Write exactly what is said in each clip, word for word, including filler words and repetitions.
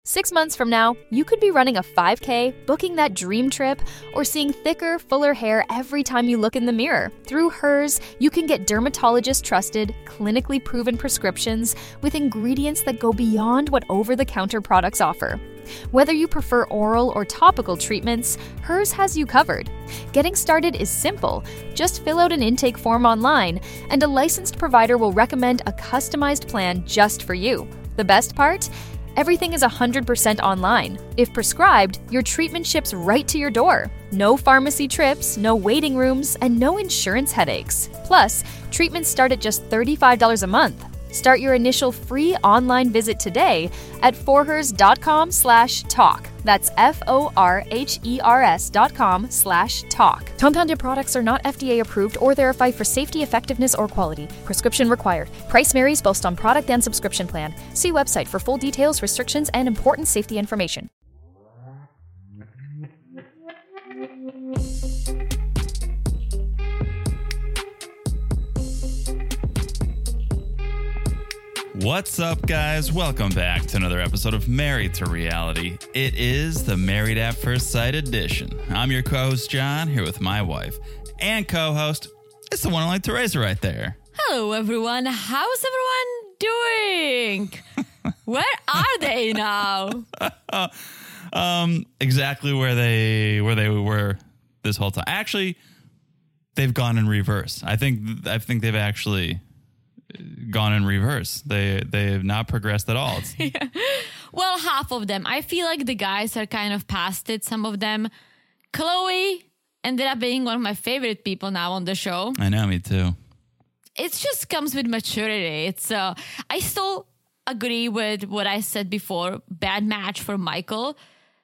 Six months from now, you could be running a five K, booking that dream trip, or seeing thicker, fuller hair every time you look in the mirror. Through Hers, you can get dermatologist-trusted, clinically proven prescriptions with ingredients that go beyond what over-the-counter products offer. Whether you prefer oral or topical treatments, Hers has you covered. Getting started is simple. Just fill out an intake form online, and a licensed provider will recommend a customized plan just for you. The best part? Everything is one hundred percent online. If prescribed, your treatment ships right to your door. No pharmacy trips, no waiting rooms, and no insurance headaches. Plus, treatments start at just thirty-five dollars a month. Start your initial free online visit today at forhers.com slash talk. That's F-O-R-H-E-R-S dot com slash talk. Compounded products are not F D A approved or verified for safety, effectiveness, or quality. Prescription required. Price varies based on product and subscription plan. See website for full details, restrictions, and important safety information. What's up, guys? Welcome back to another episode of Married to Reality. It is the Married at First Sight edition. I'm your co-host, John, here with my wife and co-host. It's the one and only Teresa right there. Hello, everyone. How's everyone doing? Where are they now? um, exactly where they where they were this whole time. Actually, they've gone in reverse. I think I think they've actually gone in reverse. They they have not progressed at all. Yeah. Well, half of them. I feel like the guys are kind of past it. Some of them. Chloe ended up being one of my favorite people now on the show. I know, me too. It just comes with maturity. It's uh, I still agree with what I said before. Bad match for Michael.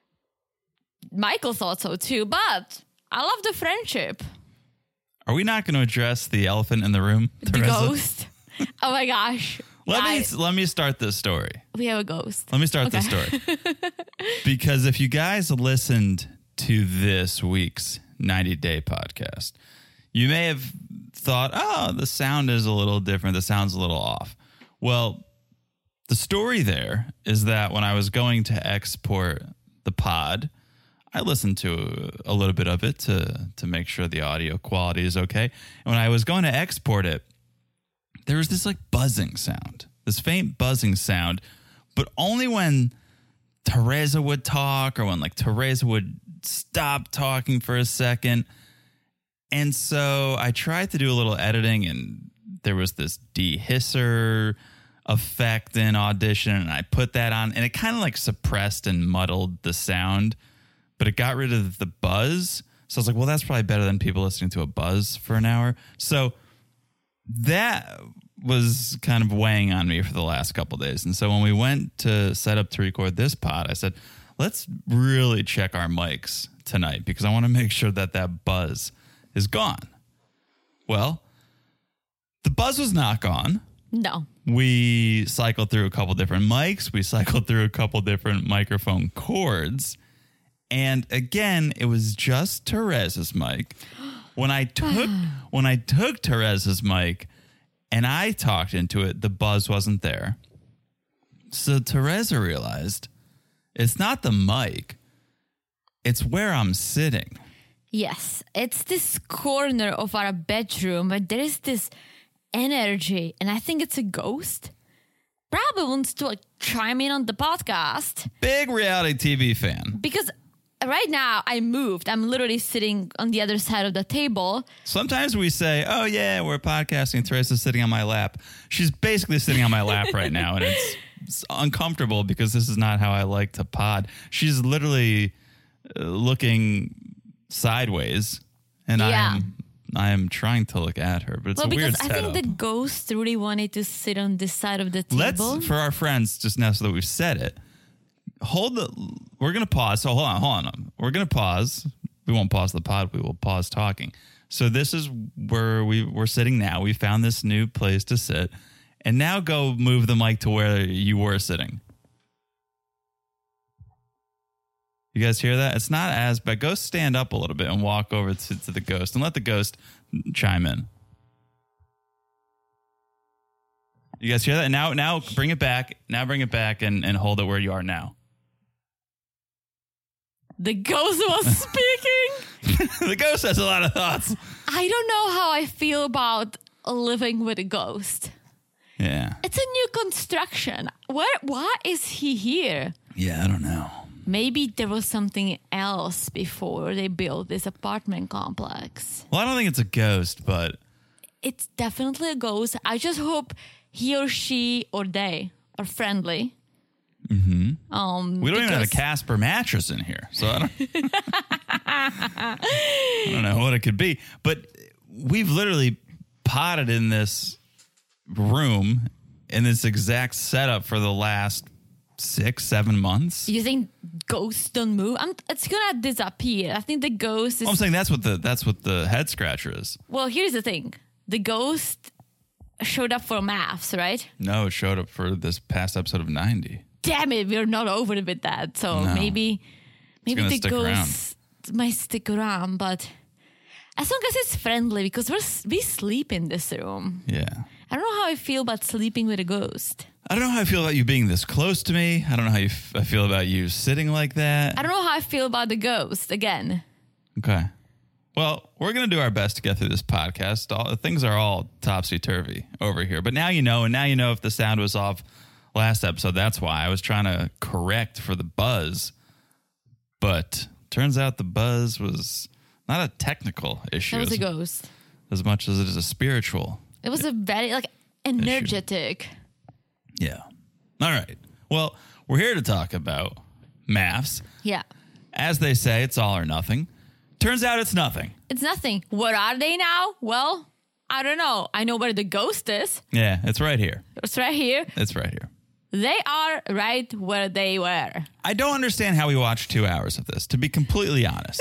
Michael thought so too, but I love the friendship. Are we not going to address the elephant in the room, The Teresa? ghost. Oh my gosh. Let I, me let me start this story. We have a ghost. Let me start Okay. this story. Because if you guys listened to this week's ninety day podcast, you may have thought, oh, the sound is a little different. The sound's a little off. Well, the story there is that when I was going to export the pod, I listened to a little bit of it to, to make sure the audio quality is okay. And when I was going to export it, there was this like buzzing sound, this faint buzzing sound, but only when Teresa would talk or when like Teresa would stop talking for a second. And so I tried to do a little editing, and there was this dehisser effect in Audition, and I put that on, and it kind of like suppressed and muddled the sound, but it got rid of the buzz. So I was like, well, that's probably better than people listening to a buzz for an hour. So that was kind of weighing on me for the last couple of days. And so when we went to set up to record this pod, I said, let's really check our mics tonight because I want to make sure that that buzz is gone. Well, the buzz was not gone. No. We cycled through a couple different mics. We cycled through a couple different microphone cords. And again, it was just Teresa's mic. When I took when I took Teresa's mic and I talked into it, the buzz wasn't there. So Teresa realized it's not the mic, it's where I'm sitting. Yes, it's this corner of our bedroom where there is this energy, and I think it's a ghost. Probably wants to like chime in on the podcast. Big reality T V fan. Because right now I moved. I'm literally sitting on the other side of the table. Sometimes we say, oh, yeah, we're podcasting. Teresa's sitting on my lap. She's basically sitting on my lap right now, and it's, it's uncomfortable because this is not how I like to pod. She's literally uh, looking sideways, and Yeah. I'm I am trying to look at her, but it's Well, a weird because I setup. think the ghost really wanted to sit on this side of the table. Let's, for our friends, just now so that we've said it, hold the, we're going to pause. So hold on, hold on. We're going to pause. We won't pause the pod. We will pause talking. So this is where we, we're sitting now. We found this new place to sit. And now go move the mic to where you were sitting. You guys hear that? It's not as bad. Go stand up a little bit and walk over to, to the ghost and let the ghost chime in. You guys hear that? Now, now bring it back. Now bring it back and, and hold it where you are now. The ghost was speaking. The ghost has a lot of thoughts. I don't know how I feel about living with a ghost. Yeah. It's a new construction. Where? Why is he here? Yeah, I don't know. Maybe there was something else before they built this apartment complex. Well, I don't think it's a ghost, but... It's definitely a ghost. I just hope he or she or they are friendly. Mm-hmm. Um, we don't even have a because- Casper mattress in here, so I don't, I don't know what it could be. But we've literally potted in this room in this exact setup for the last six, seven months. You think ghosts don't move? I'm, it's gonna disappear. I think the ghost is. Well, I'm saying that's what the that's what the head scratcher is. Well, here's the thing: the ghost showed up for maths, right? No, it showed up for this past episode of ninety. Damn it, we're not over with that. So No. maybe, maybe gonna the stick ghost might stick around, but as long as it's friendly, because we're s- we sleep in this room. Yeah. I don't know how I feel about sleeping with a ghost. I don't know how I feel about you being this close to me. I don't know how you f- I feel about you sitting like that. I don't know how I feel about the ghost again. Okay. Well, we're going to do our best to get through this podcast. All, things are all topsy-turvy over here. But now you know, and now you know if the sound was off last episode. That's why I was trying to correct for the buzz. But turns out the buzz was not a technical issue That was as, a ghost. as much as it is a spiritual. It was a very like energetic. Yeah. All right. Well, we're here to talk about maths. Yeah. As they say, it's all or nothing. Turns out it's nothing. It's nothing. Where are they now? Well, I don't know. I know where the ghost is. Yeah, it's right here. It's right here. It's right here. They are right where they were. I don't understand how we watched two hours of this, to be completely honest.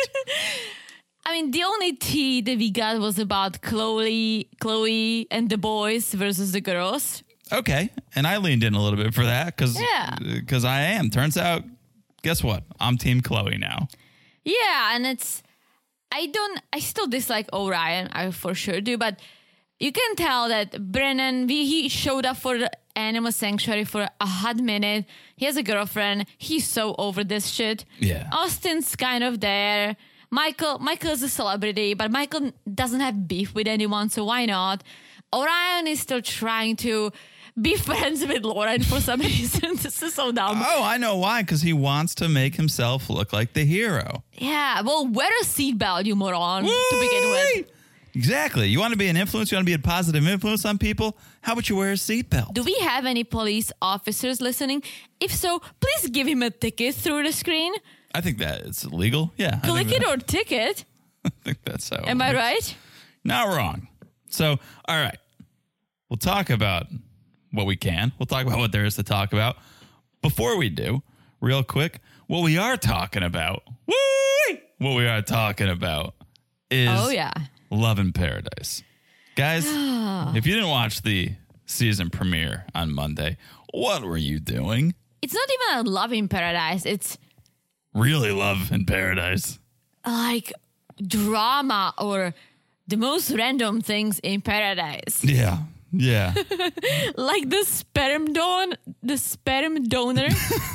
I mean, the only tea that we got was about Chloe, Chloe and the boys versus the girls. Okay. And I leaned in a little bit for that because Yeah. I am. Turns out, guess what? I'm Team Chloe now. Yeah, and it's I don't I still dislike Orion, I for sure do, but you can tell that Brennan we, he showed up for the animal sanctuary for a hot minute. He has a girlfriend. He's so over this shit. Yeah. Austin's kind of there. Michael Michael's a celebrity, but Michael doesn't have beef with anyone, so why not? Orion is still trying to be friends with Lauren for some reason. This is so dumb. Oh, I know why. Because he wants to make himself look like the hero. Yeah, well, wear a seatbelt, you moron, to begin with. Exactly. You want to be an influence? You want to be a positive influence on people? How about you wear a seatbelt? Do we have any police officers listening? If so, please give him a ticket through the screen. I think that it's legal. Yeah. I Click think it that- or ticket. I think that's how. it Am I works. right? Not wrong. So, all right. We'll talk about what we can. We'll talk about what there is to talk about. Before we do, real quick, what we are talking about, woo, what we are talking about is Oh, yeah. Love in Paradise. Guys, if you didn't watch the season premiere on Monday, what were you doing? It's not even a love in paradise. It's Really Love in Paradise. like drama or the most random things in paradise. Yeah. Yeah. Like the sperm don, the sperm donor.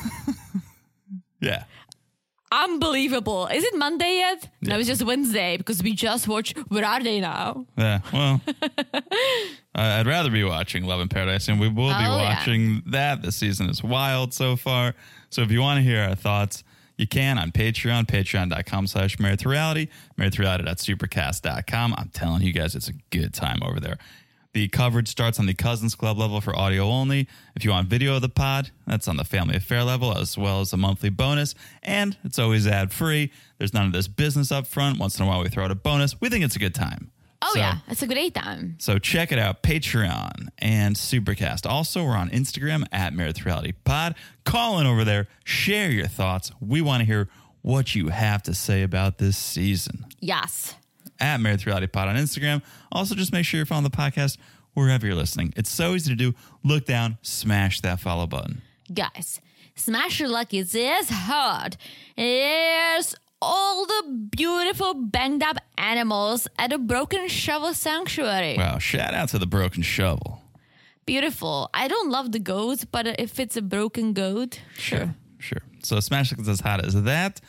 Yeah. Unbelievable. Is it Monday yet? No, it's just Wednesday because we just watched Where Are They Now? Yeah, well, I- I'd rather be watching Love in Paradise, and we will be Oh, yeah. watching that. The season is wild so far. So if you want to hear our thoughts, you can on Patreon, patreon.com slash married to reality, married to reality dot supercast dot com. I'm telling you guys, it's a good time over there. The coverage starts on the Cousins Club level for audio only. If you want video of the pod, that's on the Family Affair level, as well as a monthly bonus. And it's always ad-free. There's none of this business up front. Once in a while, we throw out a bonus. We think it's a good time. Oh, So- yeah. It's a great time. So check it out, Patreon and Supercast. Also, we're on Instagram at Married to Reality Pod. Call in over there. Share your thoughts. We want to hear what you have to say about this season. Yes. At Married to Reality Pod on Instagram. Also, just make sure you're following the podcast wherever you're listening. It's so easy to do. Look down, smash that follow button. Guys, Smash Your Luck is this hard. There's all the beautiful banged up animals at a Broken Shovel Sanctuary. Wow, shout out to the Broken Shovel. Beautiful. I don't love the goat, but if it's a broken goat, sure. Sure. So Smash Like is as hot as that.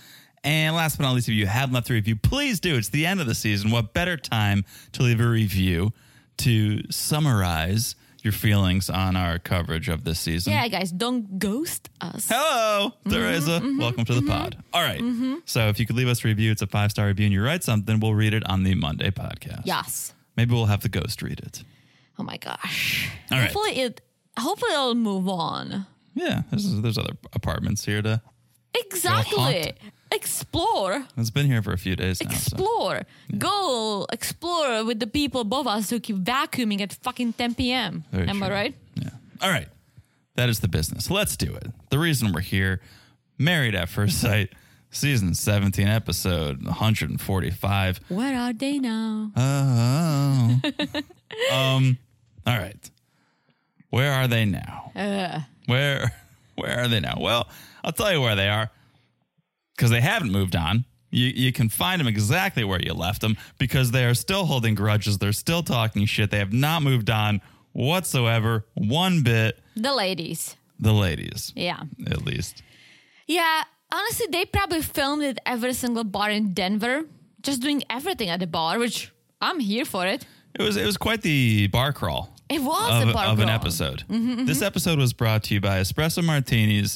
And last but not least, if you haven't left a review, please do. It's the end of the season. What better time to leave a review to summarize your feelings on our coverage of this season? Yeah, guys, don't ghost us. Hello, Teresa. Mm-hmm, mm-hmm, Welcome to the mm-hmm. pod. All right. Mm-hmm. So if you could leave us a review, it's a five-star review, and you write something, we'll read it on the Monday podcast. Yes. Maybe we'll have the ghost read it. Oh my gosh. All right. Hopefully it. Hopefully it'll move on. Yeah, there's, there's other apartments here to Exactly. haunt. Explore. It's been here for a few days now. so- Explore. Go explore with the people above us who keep vacuuming at fucking ten p.m. Very Am I true. right? Yeah. All right. That is the business. Let's do it. The reason we're here, Married at First Sight, season seventeen, episode one forty-five. Where are they now? Oh. um. All right. Where are they now? Uh, Where Where are they now? Well, I'll tell you where they are, because they haven't moved on. You you can find them exactly where you left them, because they are still holding grudges. They're still talking shit. They have not moved on whatsoever, one bit. the ladies. The ladies, Yeah. at least. Yeah. Honestly, they probably filmed at every single bar in Denver, just doing everything at the bar, which I'm here for it. It was it was quite the bar crawl. It was of, a bar of an crawl. episode. Mm-hmm, this mm-hmm. episode was brought to you by espresso martinis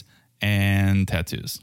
and tattoos.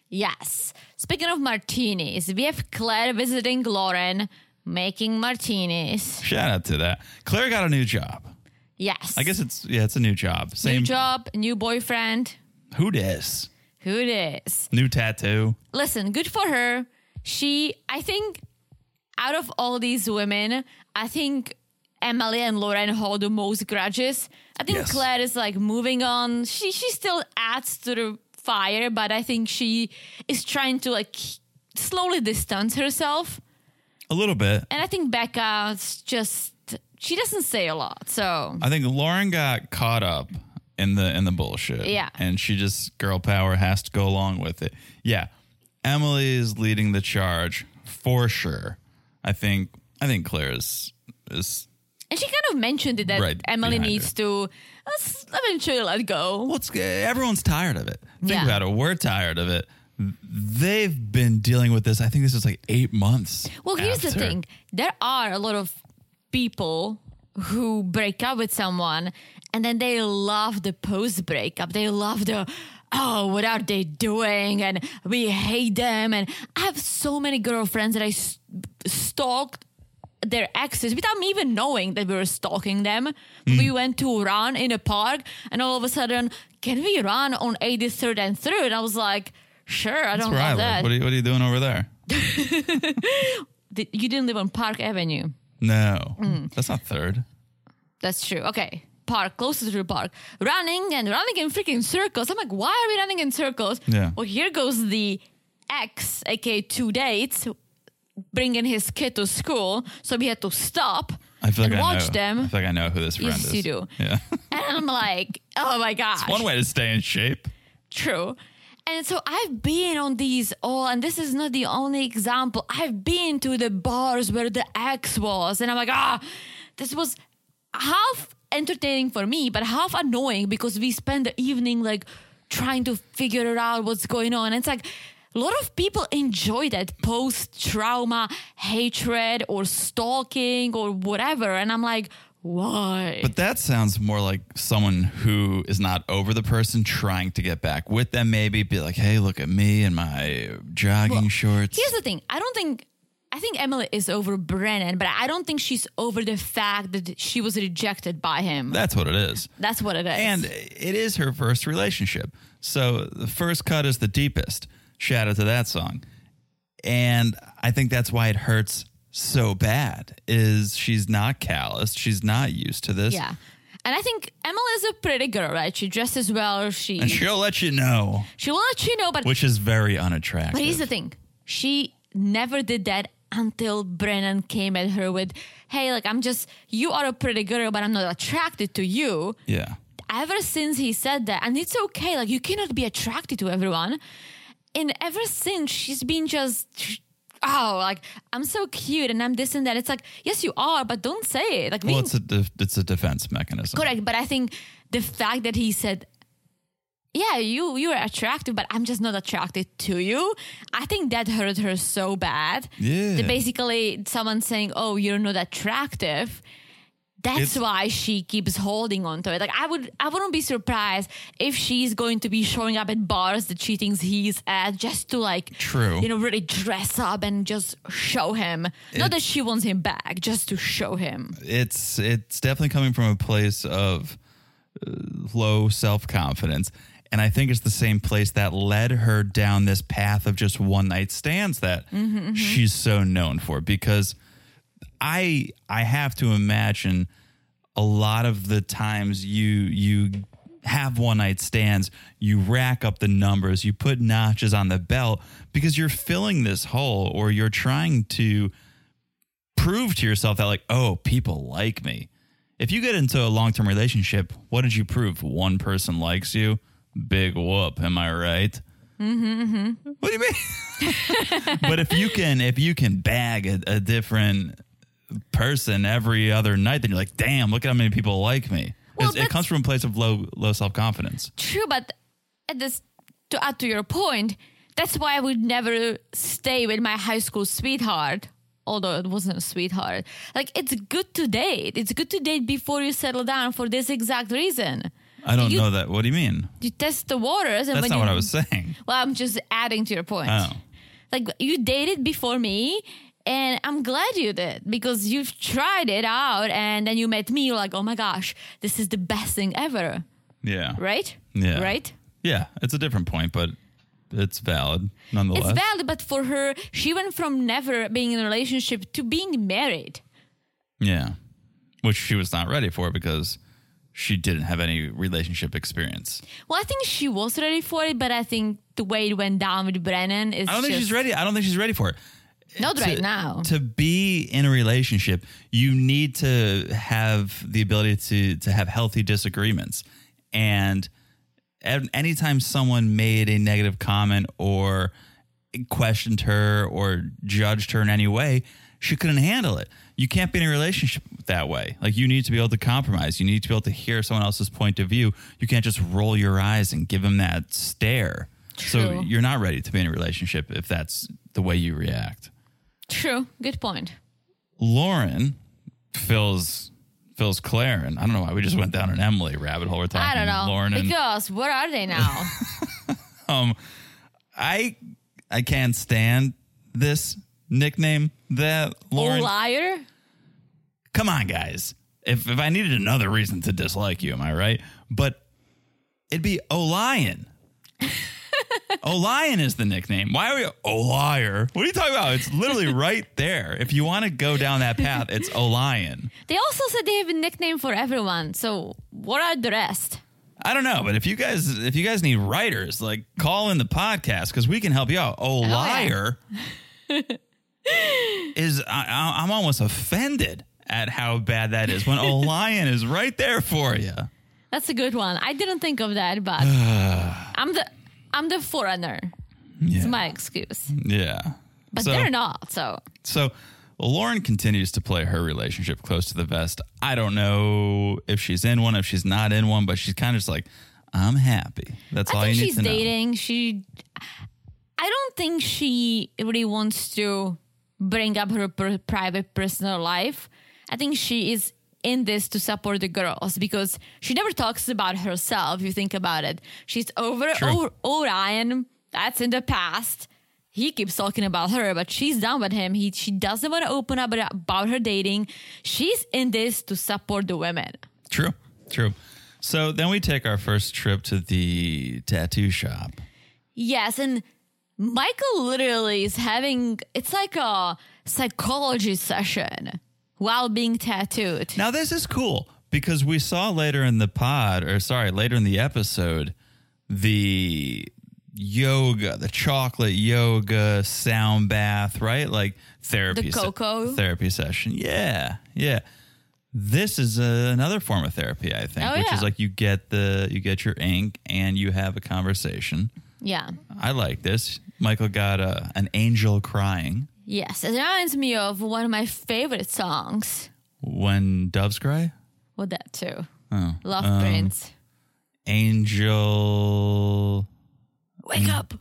Yes. Speaking of martinis, we have Claire visiting Lauren, making martinis. Shout out to that. Claire got a new job. Yes. I guess it's, yeah, it's a new job. Same New job, new boyfriend. Who dis? Who dis? New tattoo. Listen, good for her. She, I think, out of all these women, I think Emily and Lauren hold the most grudges. I think Yes. Claire is like moving on. She she still adds to the fire, but I think she is trying to like slowly distance herself. A little bit. And I think Becca's just, she doesn't say a lot. So I think Lauren got caught up in the in the bullshit. Yeah. And she just, girl power, has to go along with it. Yeah. Emily is leading the charge for sure. I think I think Claire is is and she kind of mentioned it that Right Emily behind needs her. to let's eventually let go. well, it's, everyone's tired of it. Think Yeah. about it. We're tired of it. They've been dealing with this. I think this is like eight months. Well, here's the after. thing. There are a lot of people who break up with someone and then they love the post breakup. They love the, oh, what are they doing? And we hate them. And I have so many girlfriends that I s- stalked their exes without me even knowing that we were stalking them. Mm. We went to run in a park and all of a sudden, can we run on eighty-third and third? And I was like, sure, I That's don't where I love live. that. What are, you, what are you doing over there? Did- You didn't live on Park Avenue. No. Mm. That's not third. That's true. Okay. Park, closer to the park. Running and running in freaking circles. I'm like, why are we running in circles? Yeah. Well, here goes the ex, aka two dates, bringing his kid to school. So we had to stop I feel like and I watch know. them. I feel like I know who this friend Yes, is. you do. Yeah. And I'm like, oh my gosh. One way to stay in shape. True. And so I've been on these all, and this is not the only example. I've been to the bars where the ex was, and I'm like, ah, this was half entertaining for me, but half annoying because we spend the evening like trying to figure out what's going on. And it's like a lot of people enjoy that post-trauma hatred or stalking or whatever. And I'm like, why? But that sounds more like someone who is not over the person trying to get back with them, maybe be like, hey, look at me in my jogging Well, shorts. Here's the thing. I don't think, I think Emily is over Brennan, but I don't think she's over the fact that she was rejected by him. That's what it is. That's what it is. And it is her first relationship. So the first cut is the deepest. Shout out to that song. And I think that's why it hurts so bad, is she's not calloused. She's not used to this. yeah. And I think Emily is a pretty girl, right? She dresses well. She And she'll let you know, she will let you know, but which is very unattractive. but here's the thing. She never did that until Brennan came at her with, hey, like, I'm just, you are a pretty girl, but I'm not attracted to you. Yeah. Ever since he said that, and it's okay, like, you cannot be attracted to everyone. And ever since, she's been just, oh, like, I'm so cute and I'm this and that. It's like, yes, you are, but don't say it. Like, Well, me, it's a def- it's a defense mechanism. correct. But I think the fact that he said, yeah, you you're attractive, but I'm just not attracted to you. I think that hurt her so bad. Yeah. That basically someone saying, oh, you're not attractive. That's It's- why she keeps holding on to it. Like I would, I wouldn't be surprised if she's going to be showing up at bars that she thinks he's at, just to like, True. you know, really dress up and just show him. Not that she wants him back, just to show him. It's it's definitely coming from a place of uh, low self-confidence. And I think it's the same place that led her down this path of just one night stands that Mm-hmm, mm-hmm. she's so known for. Because I I have to imagine a lot of the times you you have one night stands, you rack up the numbers, you put notches on the belt because you're filling this hole, or you're trying to prove to yourself that like, oh, people like me. If you get into a long-term relationship, what did you prove? One person likes you? Big whoop, am I right? Mm-hmm, mm-hmm. What do you mean? But if you can if you can bag a, a different person every other night, then you're like, damn, look at how many people like me. Well, It's- it comes from a place of low low self-confidence. True, but at this, to add to your point, that's why I would never stay with my high school sweetheart, although it wasn't a sweetheart. Like, it's good to date. It's good to date before you settle down for this exact reason. I don't You- know that. What do you mean? You test the waters. And That's when not you, what I was saying. Well, I'm just adding to your point. Oh. Like, you dated before me, and I'm glad you did, because you've tried it out, and then you met me, you're like, oh my gosh, this is the best thing ever. Yeah. Right? Yeah. Right? Yeah. It's a different point, but it's valid nonetheless. It's valid, but for her, she went from never being in a relationship to being married. Yeah. Which she was not ready for because she didn't have any relationship experience. Well, I think she was ready for it, but I think the way it went down with Brennan is I don't think just she's ready. I don't think she's ready for it. not To- right now. To be in a relationship, you need to have the ability to to have healthy disagreements. And an- anytime someone made a negative comment or questioned her or judged her in any way, she couldn't handle it. You can't be in a relationship that way. Like, you need to be able to compromise. You need to be able to hear someone else's point of view. You can't just roll your eyes and give them that stare. So True. you're not ready to be in a relationship if that's the way you react. True. Good point. Lauren fills fills Claire, and I don't know why we just went down an Emily rabbit hole. We're talking I don't know. Lauren and because what are they now? um, I I can't stand this nickname that Oh, Lauren. liar? Come on, guys. If if I needed another reason to dislike you, am I right? But it'd be O'Lion. O'Lion is the nickname. Why are we O'Liar? What are you talking about? It's literally right there. If you want to go down that path, it's O'Lion. They also said they have a nickname for everyone. So what are the rest? I don't know, but if you guys if you guys need writers, like, call in the podcast because we can help you out. Oh, liar is I, I- I'm almost offended at how bad that is when O'Lion is right there for you. That's a good one. I didn't think of that, but I'm the I'm the foreigner. It's Yeah, my excuse. yeah. But So- they're not. So So Lauren continues to play her relationship close to the vest. I don't know if she's in one, if she's not in one, but she's kind of just like, I'm happy. That's all I you think need she's to know. dating. She, I don't think she really wants to bring up her per- private personal life. I think she is in this to support the girls because she never talks about herself. If you think about it, she's over True. O- Orion. That's in the past. He keeps talking about her, but she's done with him. He she doesn't want to open up about her dating. She's in this to support the women. True, true. So then we take our first trip to the tattoo shop. Yes, and Michael literally is having, it's like a psychology session while being tattooed. Now, this is cool because we saw later in the pod, or sorry, later in the episode, the yoga, the chocolate yoga sound bath, right? Like therapy. The cocoa? Therapy session. Yeah, yeah. This is uh, another form of therapy, I think, Oh, which yeah. is like you get the you get your ink and you have a conversation. Yeah. I like this. Michael got a, an angel crying Yes, it reminds me of one of my favorite songs. when doves cry. Well, that too. Oh, Love um, Prince. Angel. Wake up.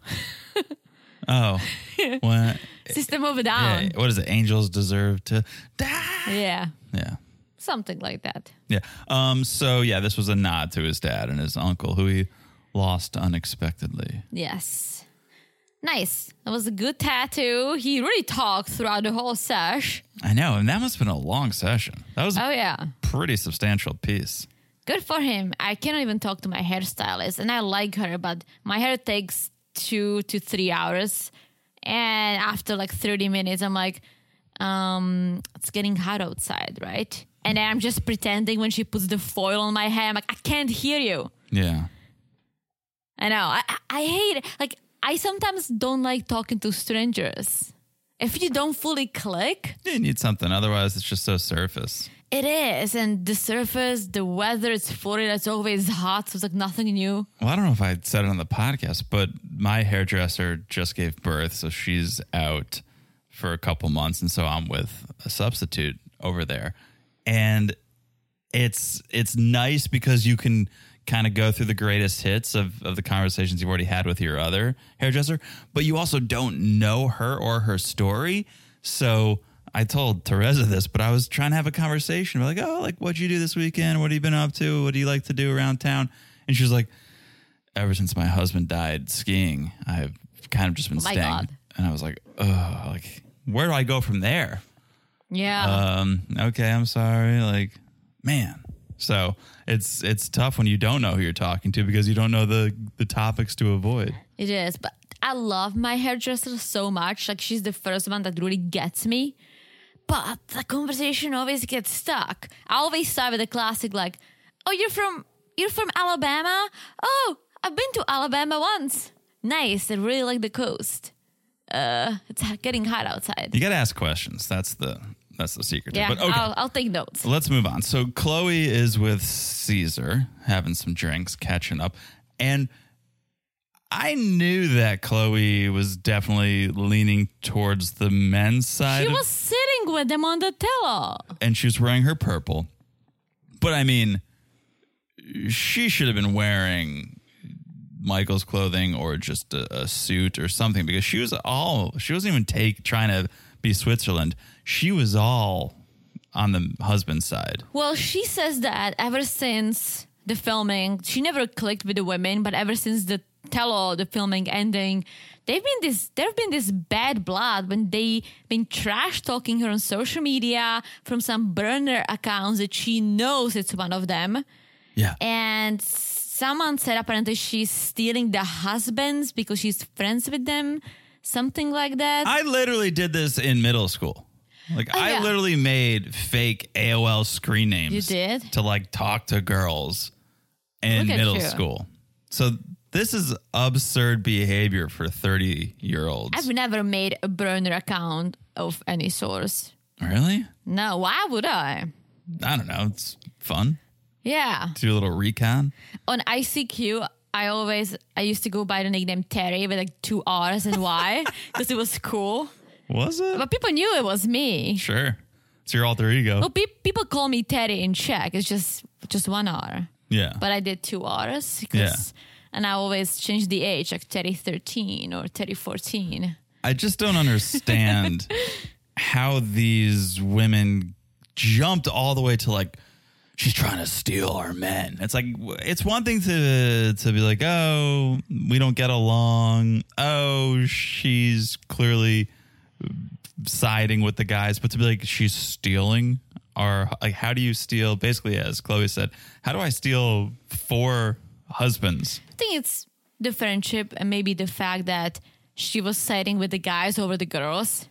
Oh, what? System of a Down. Yeah, what is it? Angels deserve to die. Yeah. Yeah. Something like that. Yeah. Um. So yeah, this was a nod to his dad and his uncle, who he lost unexpectedly. Yes. Nice. That was a good tattoo. He really talked throughout the whole sesh. I know, and that must have been a long session. That was Oh, a yeah. pretty substantial piece. Good for him. I cannot even talk to my hairstylist, and I like her, but my hair takes two to three hours. And after like thirty minutes, I'm like, um, it's getting hot outside, right? And then I'm just pretending when she puts the foil on my hair. I'm like, I can't hear you. Yeah. I know. I, I hate it. Like, I sometimes don't like talking to strangers. If you don't fully click, You need something. Otherwise, it's just so surface. it is. And the surface, the weather, it's Florida. It's always hot. So it's like nothing new. Well, I don't know if I said it on the podcast, but my hairdresser just gave birth, so she's out for a couple months, and so I'm with a substitute over there. And it's it's nice because you can kind of go through the greatest hits of, of the conversations you've already had with your other hairdresser, but you also don't know her or her story. So I told Teresa this, but I was trying to have a conversation. We're like, oh, like, what'd you do this weekend? What have you been up to? What do you like to do around town? And she was like, ever since my husband died skiing, I've kind of just been Oh my staying. God. And I was like, oh, like, where do I go from there? Yeah. Um, okay, I'm sorry. Like, man. So it's it's tough when you don't know who you're talking to because you don't know the, the topics to avoid. It is, but I love my hairdresser so much. Like, she's the first one that really gets me. But the conversation always gets stuck. I always start with a classic like, "Oh, you're from you're from Alabama? Oh, I've been to Alabama once. Nice. I really like the coast. Uh, it's getting hot outside." You got to ask questions. That's the that's the secret. Yeah, But okay. I'll, I'll take notes. Let's move on. So Chloe is with Caesar, having some drinks, catching up. And I knew that Chloe was definitely leaning towards the men's side. She of- was sitting with them on the pillow. and she was wearing her purple. But I mean, she should have been wearing Michael's clothing or just a, a suit or something, because she was all, she wasn't even take trying to be Switzerland. She was all on the husband's side. Well, she says that ever since the filming, she never clicked with the women, but ever since the tell-all, the filming ending, they've been this, there have been this bad blood when they been trash talking her on social media from some burner accounts that she knows it's one of them. Yeah. And someone said apparently she's stealing the husbands because she's friends with them, something like that. I literally did this in middle school. Like, Oh, I yeah. literally made fake A O L screen names. You did? To like talk to girls in Look at middle you. school. So this is absurd behavior for thirty year olds. I've never made a burner account of any source. Really? No, why would I? I don't know. It's fun. Yeah. Do a little recon. On I C Q, I always, I used to go by the nickname Terry with like two R's and Y because it was cool. Was it? But people knew it was me. Sure. It's your alter ego. Well, pe- people call me Terry in Czech. It's just just one R. Yeah. But I did two R's. Because, Yeah. And I always change the age, like Terry thirteen or Terry fourteen. I just don't understand how these women jumped all the way to like, she's trying to steal our men. It's like, it's one thing to to be like, oh, we don't get along. Oh, she's clearly siding with the guys. But to be like, she's stealing our, like, how do you steal? Basically, as Chloe said, how do I steal four husbands? I think it's the friendship and maybe the fact that she was siding with the guys over the girls.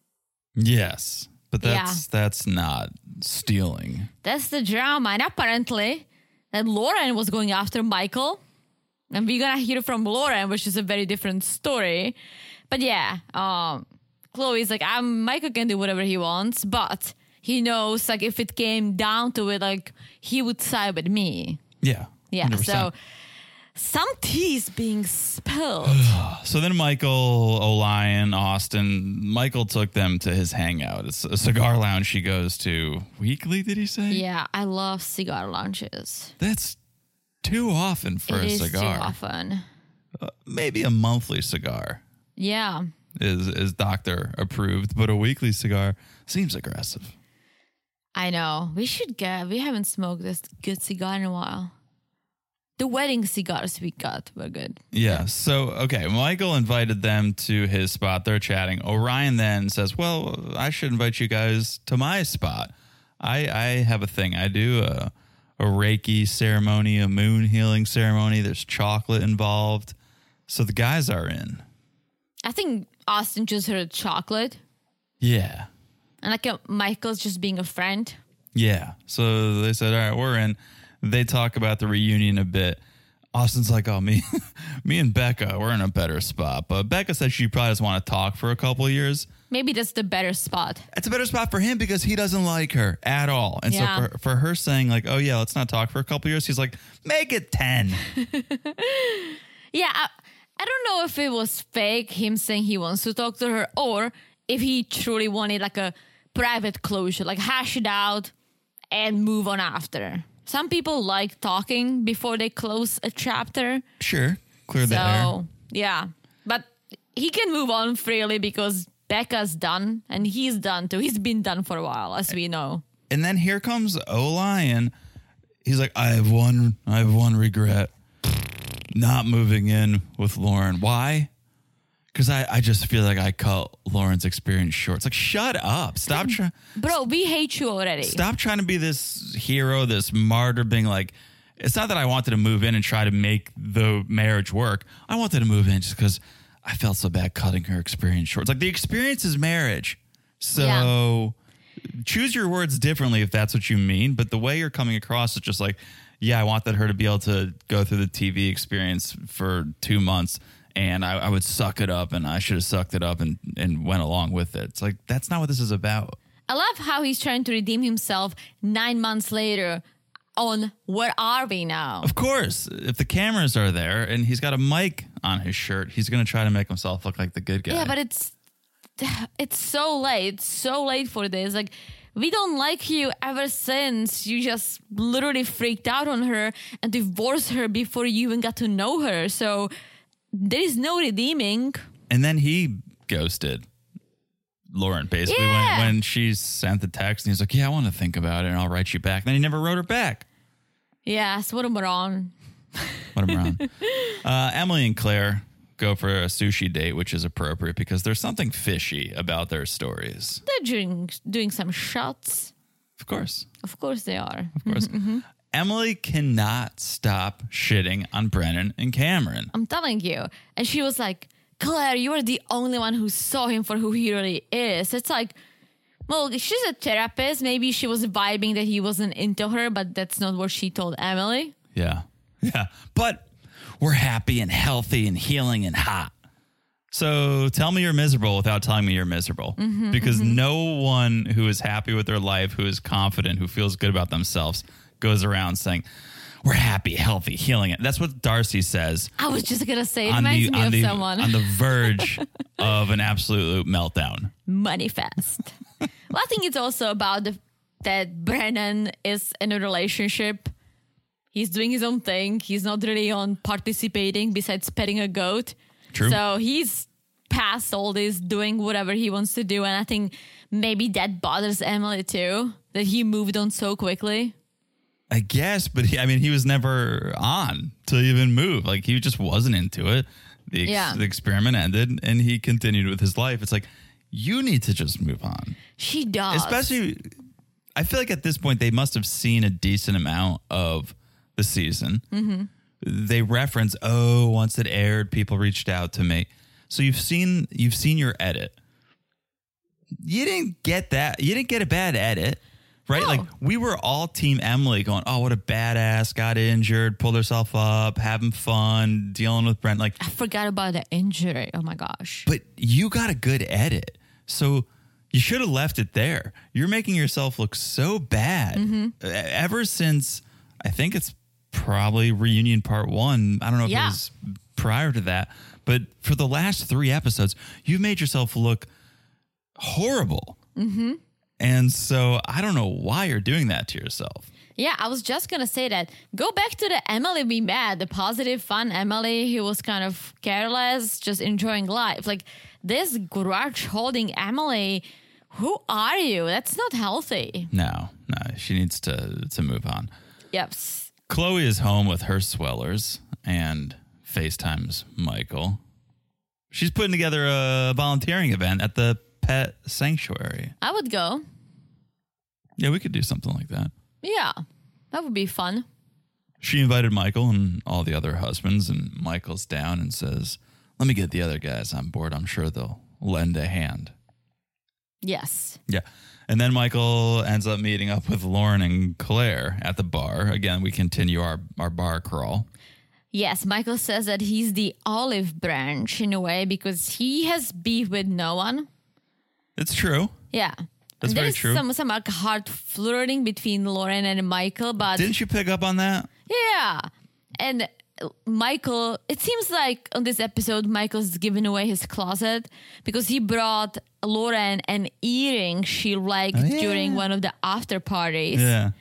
Yes, but Yeah. that's that's not stealing. That's the drama. And apparently, that Lauren was going after Michael. And we're going to hear from Lauren, which is a very different story. But yeah, um, Chloe's like, I'm, Michael can do whatever he wants, but he knows, like, if it came down to it, like, he would side with me. Yeah, Yeah, one hundred percent. so some tea is being spilled. So then Michael, O'Lion, Austin, Michael took them to his hangout. It's a cigar lounge he goes to weekly, did he say? Yeah, I love cigar lunches. That's too often for It a is cigar. too often. Uh, maybe a monthly cigar Yeah. is is doctor approved, but a weekly cigar seems aggressive. I know. We should get, we haven't smoked this good cigar in a while. The wedding cigars we got were good. Yeah. So, okay, Michael invited them to his spot. They're chatting. Orion then says, well, I should invite you guys to my spot. I, I have a thing. I do a, a Reiki ceremony, a moon healing ceremony. There's chocolate involved. So the guys are in. I think Austin just heard chocolate. Yeah. And like a, Michael's just being a friend. Yeah. So they said, all right, we're in. They talk about the reunion a bit. Austin's like, oh, me me and Becca, we're in a better spot. But Becca said she probably doesn't want to talk for a couple of years. Maybe that's the better spot. It's a better spot for him because he doesn't like her at all. And Yeah. so for, for her saying like, oh, yeah, let's not talk for a couple of years, he's like, make it ten. Yeah, I, I don't know if it was fake, him saying he wants to talk to her, or if he truly wanted like a private closure, like hash it out and move on after. Some people like talking before they close a chapter. Sure. Clear the air. So, yeah. But he can move on freely because Becca's done and he's done too. He's been done for a while, as we know. And then here comes O'Lion. He's like, I have one, I have one regret. Not moving in with Lauren. Why? Because I, I just feel like I cut Lauren's experience short. It's like, shut up. Stop trying. Bro, we hate you already. Stop trying to be this hero, this martyr, being like, it's not that I wanted to move in and try to make the marriage work. I wanted to move in just because I felt so bad cutting her experience short. It's like the experience is marriage. So yeah. Choose your words differently if that's what you mean. But the way you're coming across is just like, yeah, I wanted her to be able to go through the T V experience for two months and I, I would suck it up and I should have sucked it up and, and went along with it. It's like, that's not what this is about. I love how he's trying to redeem himself nine months later on Where Are We Now? Of course, if the cameras are there and he's got a mic on his shirt, he's going to try to make himself look like the good guy. Yeah, but it's it's so late. It's so late for this. Like, we don't like you ever since you just literally freaked out on her and divorced her before you even got to know her. So there is no redeeming. And then he ghosted Lauren, basically, Yeah. when, when she sent the text. And he's like, yeah, I want to think about it and I'll write you back. And then he never wrote her back. Yes, what a moron. What a moron. uh, Emily and Claire go for a sushi date, which is appropriate because there's something fishy about their stories. They're doing, doing some shots. Of course. Of course they are. Of course. Emily cannot stop shitting on Brennan and Cameron. I'm telling you. And she was like, Claire, you are the only one who saw him for who he really is. It's like, well, she's a therapist. Maybe she was vibing that he wasn't into her, but that's not what she told Emily. Yeah. Yeah. But we're happy and healthy and healing and hot. So tell me you're miserable without telling me you're miserable. Mm-hmm, because mm-hmm. no one who is happy with their life, who is confident, who feels good about themselves, goes around saying, we're happy, healthy, healing it. That's what Darcy says. I was just going to say, it on reminds the, me on of the, someone. on the verge of an absolute meltdown. Money fast. Well, I think it's also about the, that Brennan is in a relationship. He's doing his own thing. He's not really on participating besides petting a goat. True. So he's past all this, doing whatever he wants to do. And I think maybe that bothers Emily too, that he moved on so quickly. I guess, but he, I mean, he was never on to even move. Like, he just wasn't into it. The, ex- Yeah. the experiment ended and he continued with his life. It's like, you need to just move on. She does. Especially, I feel like at this point, they must have seen a decent amount of the season. Mm-hmm. They reference, oh, once it aired, people reached out to me. So you've seen you've seen your edit. You didn't get that. You didn't get a bad edit, right? No. Like, we were all Team Emily going, oh, what a badass, got injured, pulled herself up, having fun, dealing with Brent. Like, I forgot about the injury. Oh my gosh. but you got a good edit. So you should have left it there. You're making yourself look so bad. Mm-hmm. Uh, Ever since, I think it's probably reunion part one. I don't know if Yeah. it was prior to that. But for the last three episodes, you've made yourself look horrible. Mm-hmm. And so I don't know why you're doing that to yourself. Yeah, I was just going to say that. Go back to the Emily we met, the positive, fun Emily who was kind of careless, just enjoying life. Like this grudge-holding Emily, who are you? That's not healthy. No, no, she needs to, to move on. Yep. Chloe is home with her swellers and FaceTimes Michael. She's putting together a volunteering event at the pet sanctuary. I would go. Yeah, we could do something like that. Yeah, that would be fun. She invited Michael and all the other husbands, and Michael's down and says, let me get the other guys on board. I'm sure they'll lend a hand. Yes. Yeah. And then Michael ends up meeting up with Lauren and Claire at the bar. Again, we continue our, our bar crawl. Yes, Michael says that he's the olive branch in a way because he has beef with no one. It's true. Yeah. That's and very there's true. Some some like hard flirting between Lauren and Michael, but Didn't you pick up on that? yeah, and Michael. It seems like on this episode, Michael's giving away his closet because he brought Lauren an earring she liked Oh, yeah. during one of the after parties. Yeah.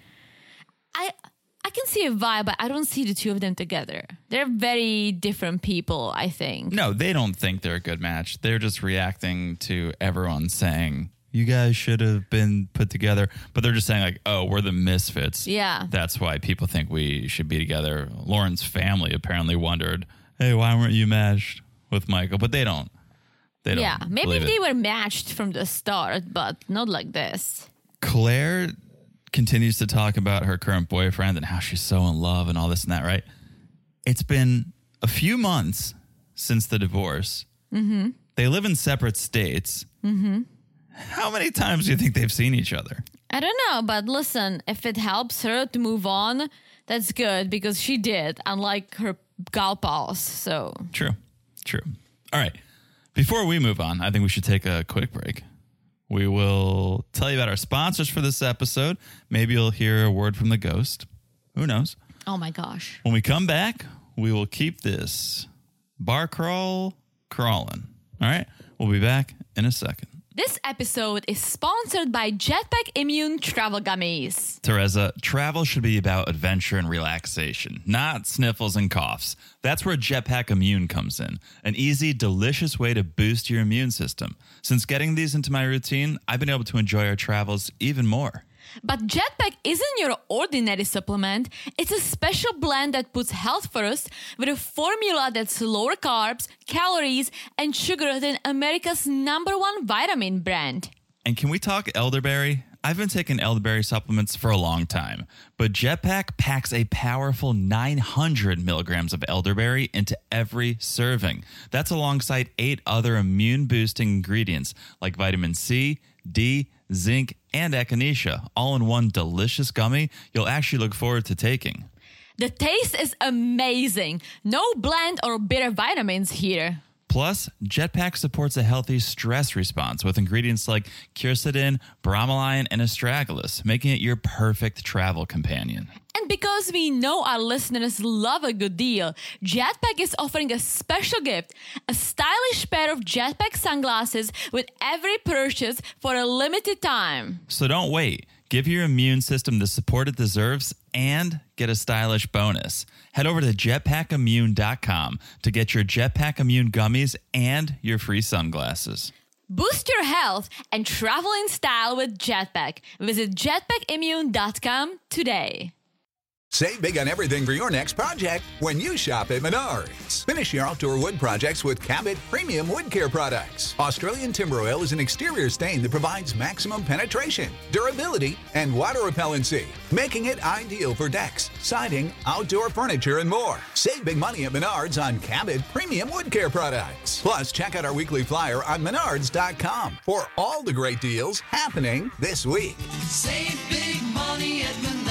I I can see a vibe, but I don't see the two of them together. They're very different people, I think. No, they don't think they're a good match. They're just reacting to everyone saying, you guys should have been put together. But they're just saying like, oh, we're the misfits. Yeah. That's why people think we should be together. Lauren's family apparently wondered, hey, why weren't you matched with Michael? But they don't. They don't. Yeah, maybe believe they it. were matched from the start, but not like this. Claire continues to talk about her current boyfriend and how she's so in love and all this and that, right? It's been a few months since the divorce. Mm-hmm. They live in separate states. Mm-hmm. How many times do you think they've seen each other? I don't know, but listen, if it helps her to move on, that's good because she did, unlike her gal pals. So True, true. All right. Before we move on, I think we should take a quick break. We will tell you about our sponsors for this episode. Maybe you'll hear a word from the ghost. Who knows? oh my gosh. When we come back, we will keep this bar crawl crawling. All right? We'll be back in a second. This episode is sponsored by Jetpack Immune Travel Gummies. Teresa, travel should be about adventure and relaxation, not sniffles and coughs. That's where Jetpack Immune comes in, an easy, delicious way to boost your immune system. Since getting these into my routine, I've been able to enjoy our travels even more. But Jetpack isn't your ordinary supplement. It's a special blend that puts health first with a formula that's lower carbs, calories, and sugar than America's number one vitamin brand. And can we talk elderberry? I've been taking elderberry supplements for a long time, but Jetpack packs a powerful nine hundred milligrams of elderberry into every serving. That's alongside eight other immune-boosting ingredients like vitamin C, D, zinc, and echinacea, all in one delicious gummy you'll actually look forward to taking. The taste is amazing. No bland or bitter vitamins here. Plus, Jetpack supports a healthy stress response with ingredients like quercetin, bromelain, and astragalus, making it your perfect travel companion. And because we know our listeners love a good deal, Jetpack is offering a special gift, a stylish pair of Jetpack sunglasses with every purchase for a limited time. So don't wait. Give your immune system the support it deserves and get a stylish bonus. Head over to jetpack immune dot com to get your Jetpack Immune gummies and your free sunglasses. Boost your health and travel in style with Jetpack. Visit jetpack immune dot com today. Save big on everything for your next project when you shop at Menards. Finish your outdoor wood projects with Cabot Premium Wood Care products. Australian timber oil is an exterior stain that provides maximum penetration, durability, and water repellency, making it ideal for decks, siding, outdoor furniture, and more. Save big money at Menards on Cabot Premium Wood Care products. Plus, check out our weekly flyer on menards dot com for all the great deals happening this week. Save big money at Menards.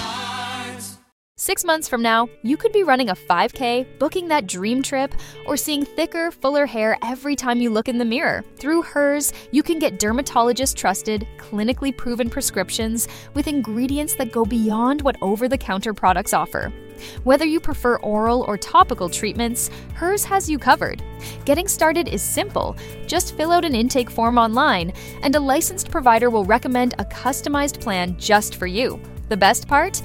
Six months from now, you could be running a five K, booking that dream trip, or seeing thicker, fuller hair every time you look in the mirror. Through Hers, you can get dermatologist-trusted, clinically proven prescriptions with ingredients that go beyond what over-the-counter products offer. Whether you prefer oral or topical treatments, Hers has you covered. Getting started is simple. Just fill out an intake form online, and a licensed provider will recommend a customized plan just for you. The best part?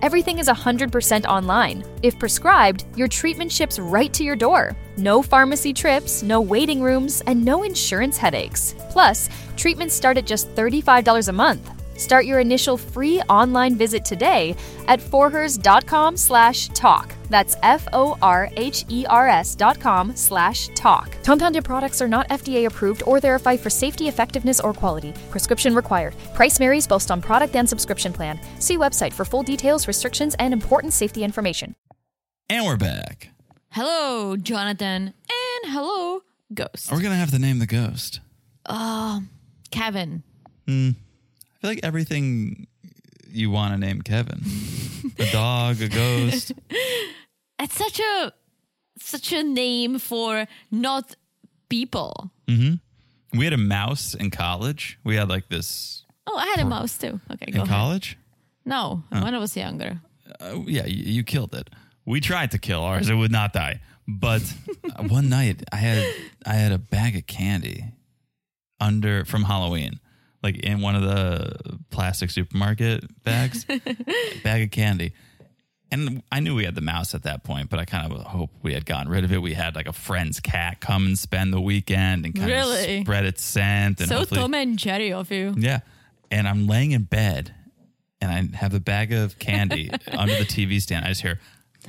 Everything is one hundred percent online. If prescribed, your treatment ships right to your door. No pharmacy trips, no waiting rooms, and no insurance headaches. Plus, treatments start at just thirty-five dollars a month. Start your initial free online visit today at forhers.com slash talk. That's F-O-R-H-E-R-S dot com slash talk. Compounded products are not F D A approved or verified for safety, effectiveness, or quality. Prescription required. Price varies based on product and subscription plan. See website for full details, restrictions, and important safety information. And we're back. Hello, Jonathan. And hello, Ghost. We're going to have to name the ghost. Uh, Kevin. I feel like everything you want to name Kevin. A dog, a ghost. It's such a such a name for not people. Mm-hmm. We had a mouse in college. We had like this Oh, I had a mouse too. Okay, go in ahead. college. No, when I was younger. Uh, yeah, you, you killed it. We tried to kill ours; it would not die. But uh, one night, I had I had a bag of candy under from Halloween, like in one of the plastic supermarket bags, bag of candy. And I knew we had the mouse at that point, but I kind of hoped we had gotten rid of it. We had like a friend's cat come and spend the weekend and kind Really? of spread its scent. And So hopefully- Tom and Jerry of you. yeah. And I'm laying in bed and I have a bag of candy under the T V stand. I just hear,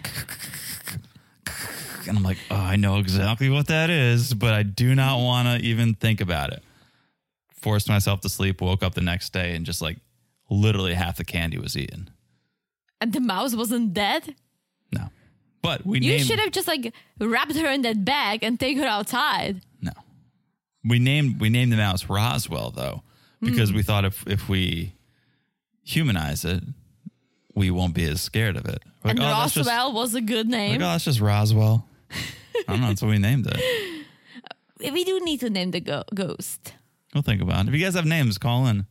and I'm like, oh, I know exactly what that is, but I do not want to even think about it. Forced myself to sleep, woke up the next day, and just like literally half the candy was eaten. And the mouse wasn't dead? No. But we You named... should have just like wrapped her in that bag and take her outside. No. We named we named the mouse Roswell, though, because we thought if, if we humanize it, we won't be as scared of it. We're And like, oh, that's just- Roswell was a good like, name. oh, that's just Roswell. I don't know. That's what we named it. We do need to name the go- ghost. We'll think about it. If you guys have names, call in.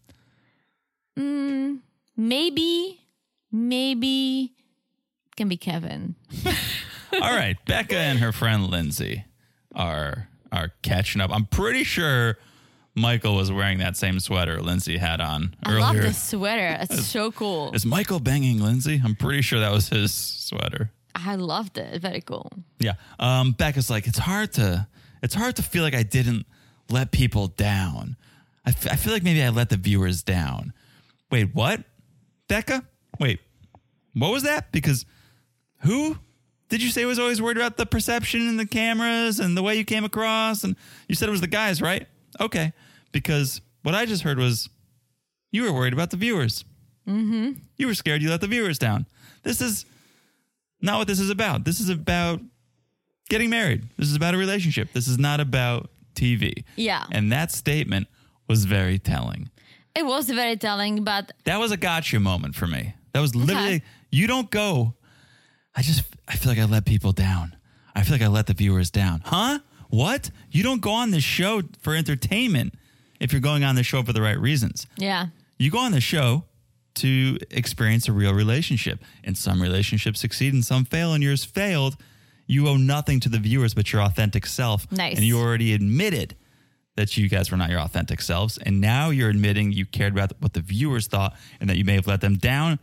Maybe, maybe it can be Kevin. All right. Becca and her friend Lindsay are are catching up. I'm pretty sure Michael was wearing that same sweater Lindsay had on I love earlier. the sweater. It's so cool. Is Michael banging Lindsay? I'm pretty sure that was his sweater. I loved it. Very cool. Yeah. Um, Becca's like, it's hard to, it's hard to feel like I didn't let people down. I, f- I feel like maybe I let the viewers down. Wait, what? Becca? Wait, what was that? Because who did you say was always worried about the perception and the cameras and the way you came across? And you said it was the guys, right? Okay. Because what I just heard was you were worried about the viewers. Mm-hmm. You were scared you let the viewers down. This is not what this is about. This is about getting married. This is about a relationship. This is not about T V. Yeah. And that statement was very telling. It was very telling, but That was a gotcha moment for me. That was literally, Okay. you don't go, I just, I feel like I let people down. I feel like I let the viewers down. Huh? What? You don't go on this show for entertainment if you're going on the show for the right reasons. yeah. You go on the show to experience a real relationship. And some relationships succeed and some fail, and yours failed. You owe nothing to the viewers but your authentic self. Nice. And you already admitted that you guys were not your authentic selves. And now you're admitting you cared about what the viewers thought and that you may have let them down.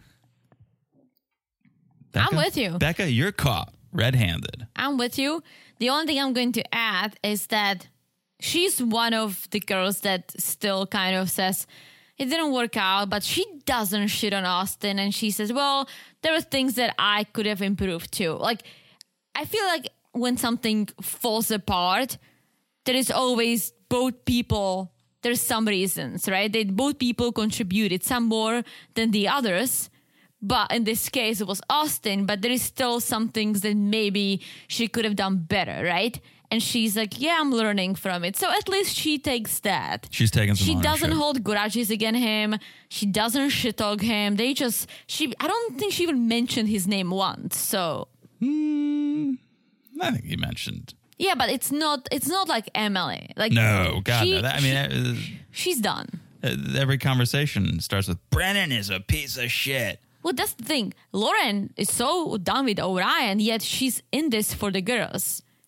I'm with you. Becca, you're caught red-handed. I'm with you. The only thing I'm going to add is that she's one of the girls that still kind of says it didn't work out, but she doesn't shit on Austin. And she says, well, there are things that I could have improved too. Like, I feel like when something falls apart, there is always both people. There's some reasons, right? They both people contributed, some more than the others. But in this case, it was Austin, but there is still some things that maybe she could have done better, right? And she's like, yeah, I'm learning from it. So at least she takes that. She's taking some She doesn't ownership. hold grudges against him. She doesn't shit talk him. They just, she, I don't think she even mentioned his name once. So I think you mentioned. yeah, but it's not, it's not like Emily. Like No, God, she- no. That, I mean, that is- she's done. uh, every conversation starts with, Brennan is a piece of shit. Well, that's the thing. Lauren is so done with Orion, yet she's in this for the girls.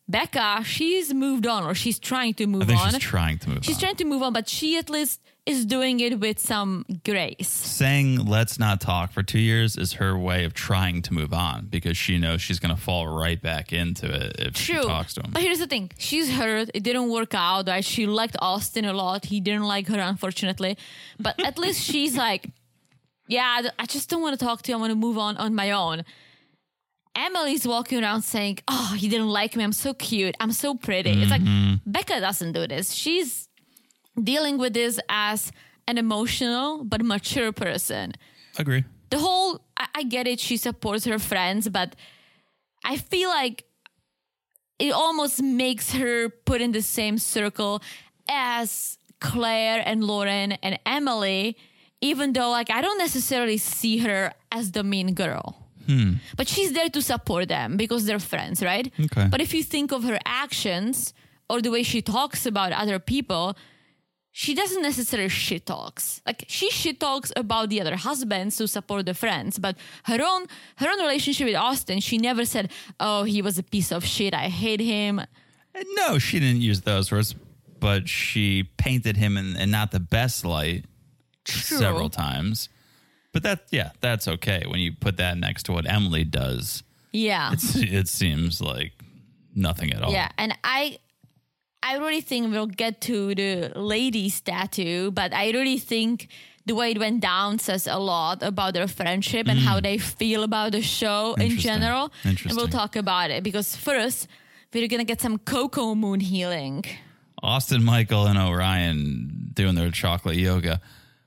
Becca, she's moved on, or she's trying to move I think on. she's trying to move She's on. trying to move on, but she at least is doing it with some grace. Saying let's not talk for two years is her way of trying to move on because she knows she's going to fall right back into it if True. she talks to him. But here's the thing. She's hurt. It didn't work out, right? She liked Austin a lot. He didn't like her, unfortunately. But at least she's like, yeah, I just don't want to talk to you. I want to move on on my own. Emily's walking around saying, oh, he didn't like me. I'm so cute. I'm so pretty. Mm-hmm. It's like, Becca doesn't do this. She's dealing with this as an emotional but mature person. Agree. The whole, I, I get it. She supports her friends, but I feel like it almost makes her put in the same circle as Claire and Lauren and Emily, even though like I don't necessarily see her as the mean girl. Hmm. But she's there to support them because they're friends, right? Okay. But if you think of her actions or the way she talks about other people, she doesn't necessarily shit talks. Like she shit talks about the other husbands to support the friends, but her own her own relationship with Austin, she never said, "Oh, he was a piece of shit. I hate him." And no, she didn't use those words, but she painted him in, in not the best light True. several times. But that, yeah, that's okay when you put that next to what Emily does. Yeah. It's, it seems like nothing at all. Yeah, and I I really think we'll get to the ladies' tattoo, but I really think the way it went down says a lot about their friendship and how they feel about the show in Interesting. general. And Interesting. we'll talk about it because first, we're going to get some Coco Moon healing. Austin, Michael, and Orion doing their chocolate yoga.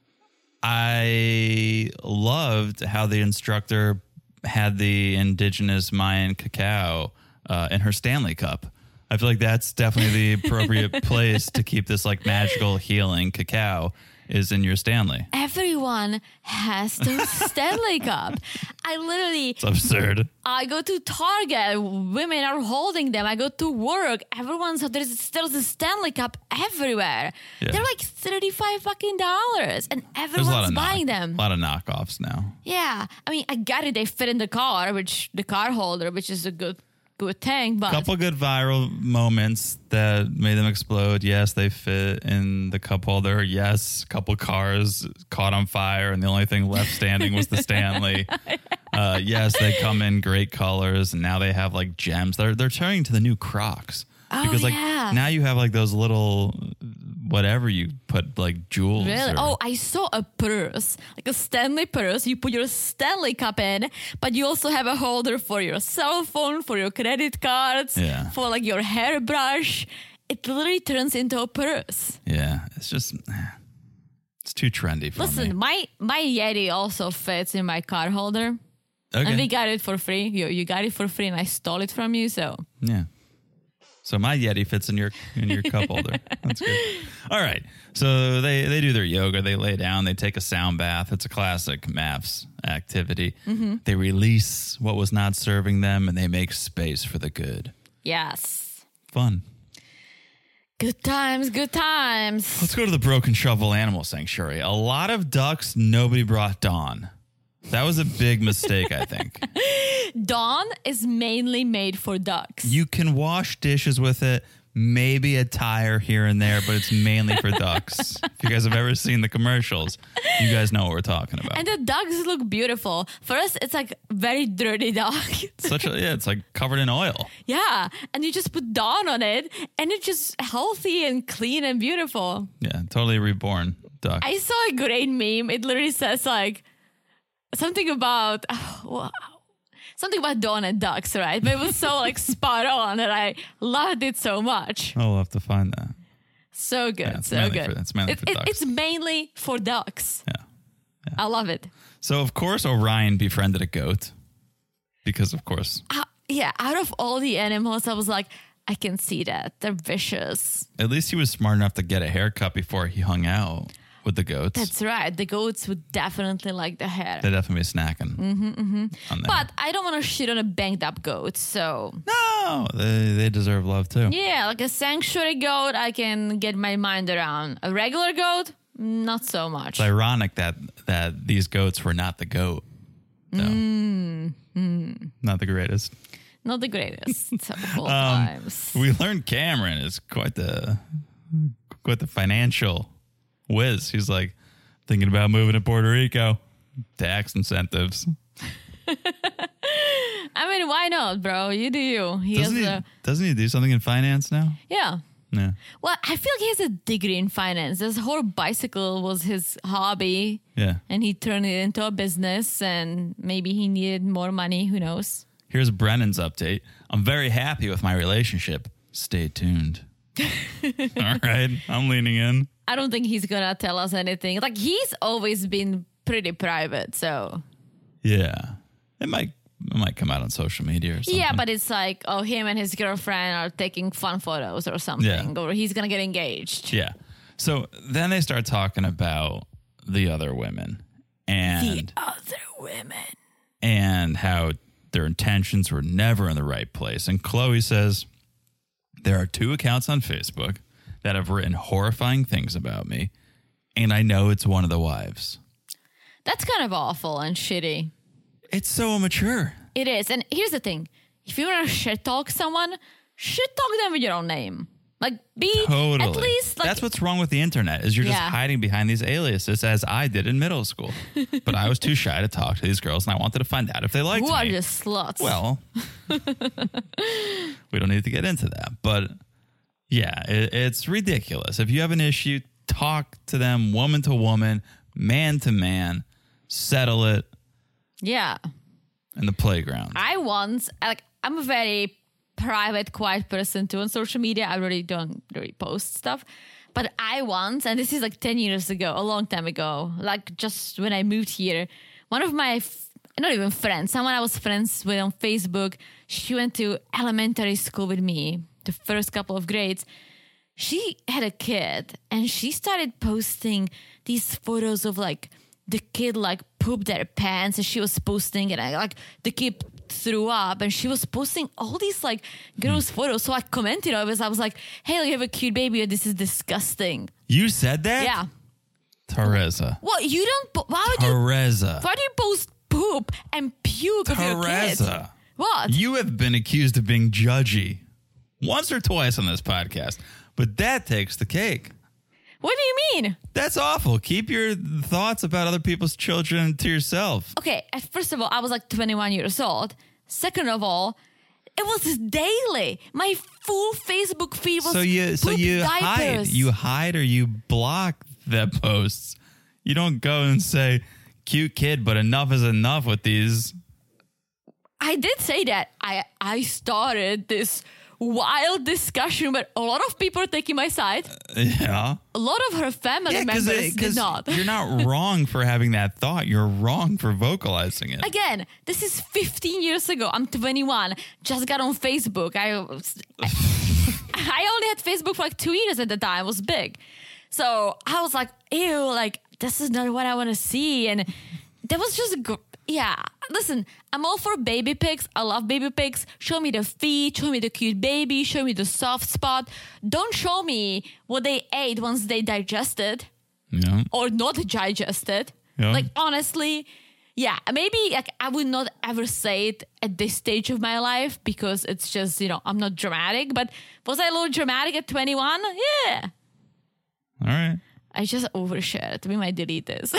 I loved how the instructor had the indigenous Mayan cacao uh, in her Stanley cup. I feel like that's definitely the appropriate place to keep this like magical healing cacao is in your Stanley. Everyone has the Stanley Cup. I literally, It's absurd. I go to Target, women are holding them. I go to work, everyone's, there's, there's a Stanley Cup everywhere. Yeah. They're like thirty-five fucking dollars and There's a lot everyone's of buying knock- them. A lot of knockoffs now. Yeah. I mean, I got it. They fit in the car, which the car holder, which is a good, good thing, but Couple good viral moments that made them explode. Yes, they fit in the cup holder. Yes, couple cars caught on fire, and the only thing left standing was the Stanley. Uh, yes, they come in great colors, and now they have like gems. They're they're turning to the new Crocs Oh, because like yeah. now you have like those little whatever you put like jewels. Really? or- Oh, I saw a purse, like a Stanley purse. You put your Stanley Cup in, but you also have a holder for your cell phone, for your credit cards, Yeah. for like your hairbrush. It literally turns into a purse. yeah. It's just it's too trendy for Listen, me. my my Yeti also fits in my car holder, and we Okay. got it for free. You you got it for free, and I stole it from you. So Yeah. So my Yeti fits in your in your cup holder. That's good. All right. So they, they do their yoga. They lay down. They take a sound bath. It's a classic MAPS activity. Mm-hmm. They release what was not serving them, and they make space for the good. yes, Fun. good times, good times. Let's go to the Broken Shovel Animal Sanctuary. A lot of ducks. Nobody brought Dawn. That was a big mistake, I think. Dawn is mainly made for ducks. You can wash dishes with it, maybe a tire here and there, but it's mainly for ducks. If you guys have ever seen the commercials, you guys know what we're talking about. And the ducks look beautiful. First, it's like very dirty dog. Such a yeah, it's like covered in oil. Yeah. And you just put Dawn on it and it's just healthy and clean and beautiful. Yeah, totally reborn duck. I saw a great meme. It literally says like something about oh, wow. Something about Dawn and ducks, right? But it was so like spot on that I loved it so much. Oh, we'll have to find that. So good. Yeah, it's so mainly good. for- it's mainly It- for it- ducks. It's mainly for ducks. Yeah. I love it. So of course Orion befriended a goat. Because of course. Uh, yeah, out of all the animals, I was like, I can see that. They're vicious. At least he was smart enough to get a haircut before he hung out with the goats. That's right. The goats would definitely like the hair. They'd definitely be snacking. Mm-hmm, mm-hmm. On there. But I don't want to shit on a banged up goat. So, no, they, they deserve love too. yeah, like a sanctuary goat, I can get my mind around. A regular goat, not so much. It's ironic that that these goats were not the goat. So, Mm, not the greatest. Not the greatest of all Um, times. We learned Cameron is quite the quite the financial whiz. He's like thinking about moving to Puerto Rico. Tax incentives. I mean, why not, bro? You do you. He Doesn't has he, a, doesn't he do something in finance now? yeah. Yeah. Well, I feel like he has a degree in finance. His whole bicycle was his hobby. Yeah. And he turned it into a business, and maybe he needed more money. Who knows? Here's Brennan's update. I'm very happy with my relationship. Stay tuned. All right. I'm leaning in. I don't think he's gonna tell us anything. Like, he's always been pretty private, so Yeah. It might it might come out on social media or something. yeah. But it's like, oh, him and his girlfriend are taking fun photos or something, Yeah. or he's gonna get engaged. Yeah. So then they start talking about the other women and Other women. and how their intentions were never in the right place. And Chloe says, there are two accounts on Facebook that have written horrifying things about me, and I know it's one of the wives. That's kind of awful and shitty. It's so immature. It is. And here's the thing: if you want to shit talk someone, shit talk them with your own name. Like, be Totally. at least like. That's what's wrong with the internet is you're just Yeah. hiding behind these aliases, as I did in middle school. But I was too shy to talk to these girls, and I wanted to find out if they liked who are me. just sluts? Well, we don't need to get into that. But yeah, it, it's ridiculous. If you have an issue, talk to them woman to woman, man to man, settle it yeah. in the playground. I once like I'm a very private, quiet person too on social media. I really don't really post stuff. But I once, and this is like ten years ago, a long time ago, like just when I moved here, one of my, f- not even friends, someone I was friends with on Facebook, she went to elementary school with me, the first couple of grades. She had a kid, and she started posting these photos of like the kid like pooped their pants, and she was posting it, and like the kid threw up, and she was posting all these like gross photos. So I commented on it. I was like, "Hey, you have a cute baby. and This is disgusting." You said that? Yeah. Teresa. Well, you don't. po- Why would you? Teresa. Why do you post poop and puke of your kid? Teresa. What? You have been accused of being judgy once or twice on this podcast, but that takes the cake. What do you mean? That's awful. Keep your thoughts about other people's children to yourself. Okay, uh, first of all, I was like twenty-one years old. Second of all, it was daily. My full Facebook feed was So you so poop you hide. diapers. You hide or you block the posts. You don't go and say, cute kid, but enough is enough with these. I did say that. I I started this wild discussion, but a lot of people are taking my side. Yeah. A lot of her family Yeah, members it- did not. you're not wrong for having that thought. You're wrong for vocalizing it. Again, this is fifteen years ago. I'm twenty-one. Just got on Facebook. I, was- I only had Facebook for like two years at the time. It was big. So I was like, ew, like, this is not what I want to see. And that was just, gr- yeah. Listen, I'm all for baby pics. I love baby pics. Show me the feet. Show me the cute baby. Show me the soft spot. Don't show me what they ate once they digested Yeah. or not digested. Yeah. Like, honestly, yeah, maybe like I would not ever say it at this stage of my life because it's just, you know, I'm not dramatic. But was I a little dramatic at twenty-one? Yeah. All right. I just overshared. We might delete this.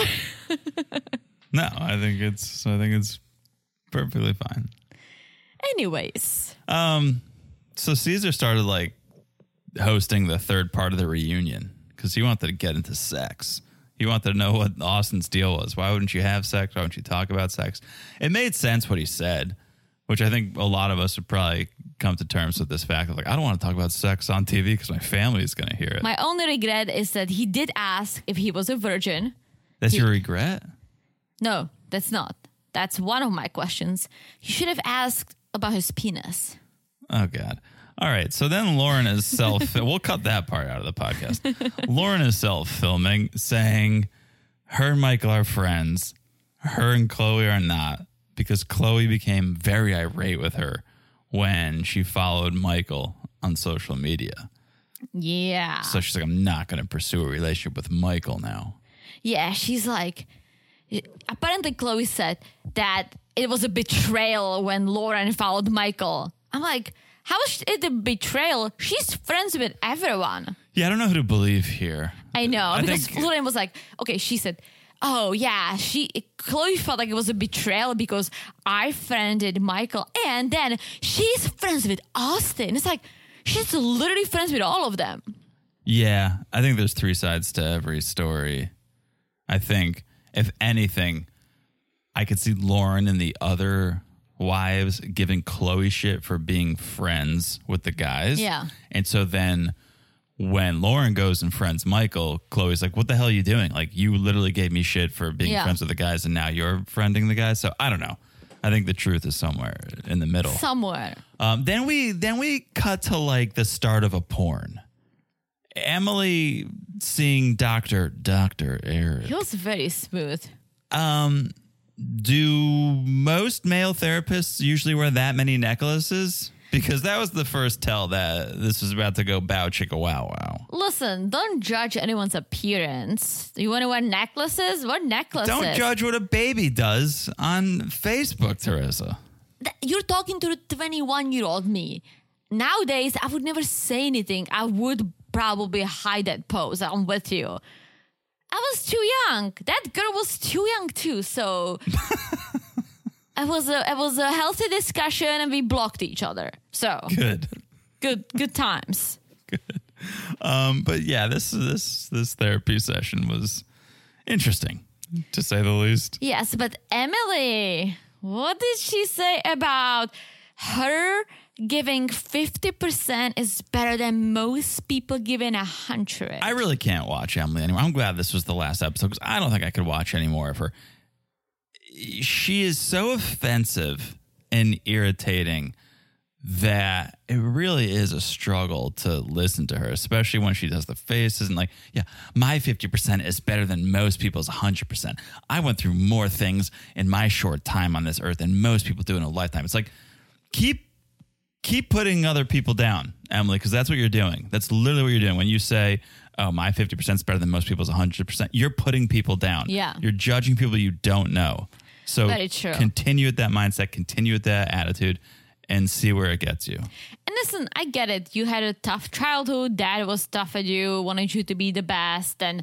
No, I think it's I think it's perfectly fine. Anyways. Um, so Caesar started like hosting the third part of the reunion because he wanted to get into sex. He wanted to know what Austin's deal was. Why wouldn't you have sex? Why wouldn't you talk about sex? It made sense what he said, which I think a lot of us would probably come to terms with this fact of like, I don't want to talk about sex on T V because my family is going to hear it. My only regret is that he did ask if he was a virgin. That's he- your regret? No, that's not. That's one of my questions. He should have asked about his penis. Oh, God. All right. So then Lauren is self. We'll cut that part out of the podcast. Lauren is self filming saying her and Michael are friends. Her and Chloe are not because Chloe became very irate with her when she followed Michael on social media. Yeah. So she's like, I'm not going to pursue a relationship with Michael now. Yeah, she's like, apparently Chloe said that it was a betrayal when Lauren followed Michael. I'm like, how is it a betrayal? She's friends with everyone. Yeah, I don't know who to believe here. I know, I because think- Lauren was like, okay, she said, oh yeah, she Chloe felt like it was a betrayal because I friended Michael, and then she's friends with Austin. It's like she's literally friends with all of them. Yeah, I think there's three sides to every story. I think, if anything, I could see Lauren and the other wives giving Chloe shit for being friends with the guys. Yeah. And so then when Lauren goes and friends Michael, Chloe's like, what the hell are you doing? Like, you literally gave me shit for being Yeah. friends with the guys, and now you're friending the guys. So I don't know. I think the truth is somewhere in the middle. Somewhere. Um, then we then we cut to like the start of a porn. Emily seeing Doctor Doctor Eric. He was very smooth. Um, do most male therapists usually wear that many necklaces? Because that was the first tell that this was about to go bow chicka wow wow. Listen, don't judge anyone's appearance. You want to wear necklaces? Wear necklaces. Don't judge what a baby does on Facebook, Teresa. Th- You're talking to the twenty-one-year-old me. Nowadays, I would never say anything. I would probably hide that pose. I'm with you. I was too young. That girl was too young too. So it was a it was a healthy discussion, and we blocked each other. So Good. good good times. Um, but yeah, this this this therapy session was interesting, to say the least. Yes, but Emily, what did she say about her giving fifty percent is better than most people giving one hundred? I really can't watch Emily anymore. I'm glad this was the last episode because I don't think I could watch any more of her. She is so offensive and irritating that it really is a struggle to listen to her, especially when she does the faces and like, yeah, my fifty percent is better than most people's one hundred percent. I went through more things in my short time on this earth than most people do in a lifetime. It's like, keep keep putting other people down, Emily, because that's what you're doing. That's literally what you're doing. When you say, oh, my fifty percent is better than most people's one hundred percent, you're putting people down. Yeah. You're judging people you don't know. So Very true. continue with that mindset, continue with that attitude, and see where it gets you. And listen, I get it. You had a tough childhood. Dad was tough at you, wanted you to be the best. And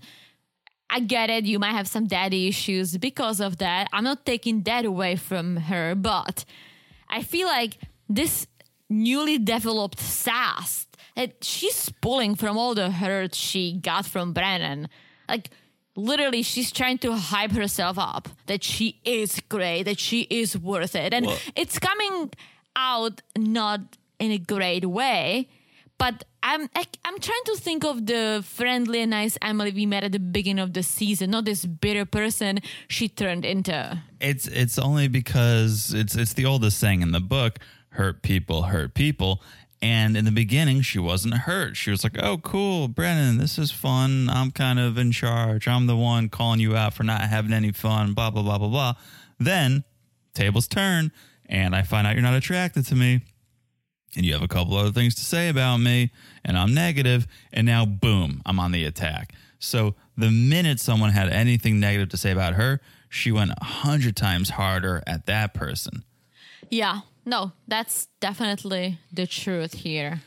I get it. You might have some daddy issues because of that. I'm not taking that away from her, but I feel like this newly developed sass that she's pulling from all the hurt she got from Brennan. Like, literally, she's trying to hype herself up that she is great, that she is worth it. And Well- it's coming out not in a great way, but I'm I, I'm trying to think of the friendly and nice Emily we met at the beginning of the season, not this bitter person she turned into. It's it's only because it's it's the oldest saying in the book, hurt people hurt people. And in the beginning, she wasn't hurt. She was like, oh, cool, Brennan, this is fun. I'm kind of in charge. I'm the one calling you out for not having any fun, blah, blah, blah, blah, blah. Then tables turn, and I find out you're not attracted to me. And you have a couple other things to say about me, and I'm negative, and now, boom, I'm on the attack. So the minute someone had anything negative to say about her, she went a hundred times harder at that person. Yeah, no, that's definitely the truth here.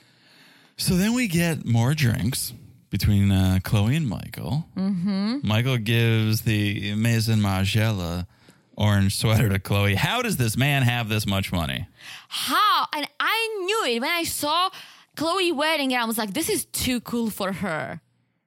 So then we get more drinks between uh, Chloe and Michael. Mm-hmm. Michael gives the Maison Margiela orange sweater to Chloe. How does this man have this much money? How? And I knew it when I saw Chloe wearing it. I was like, this is too cool for her.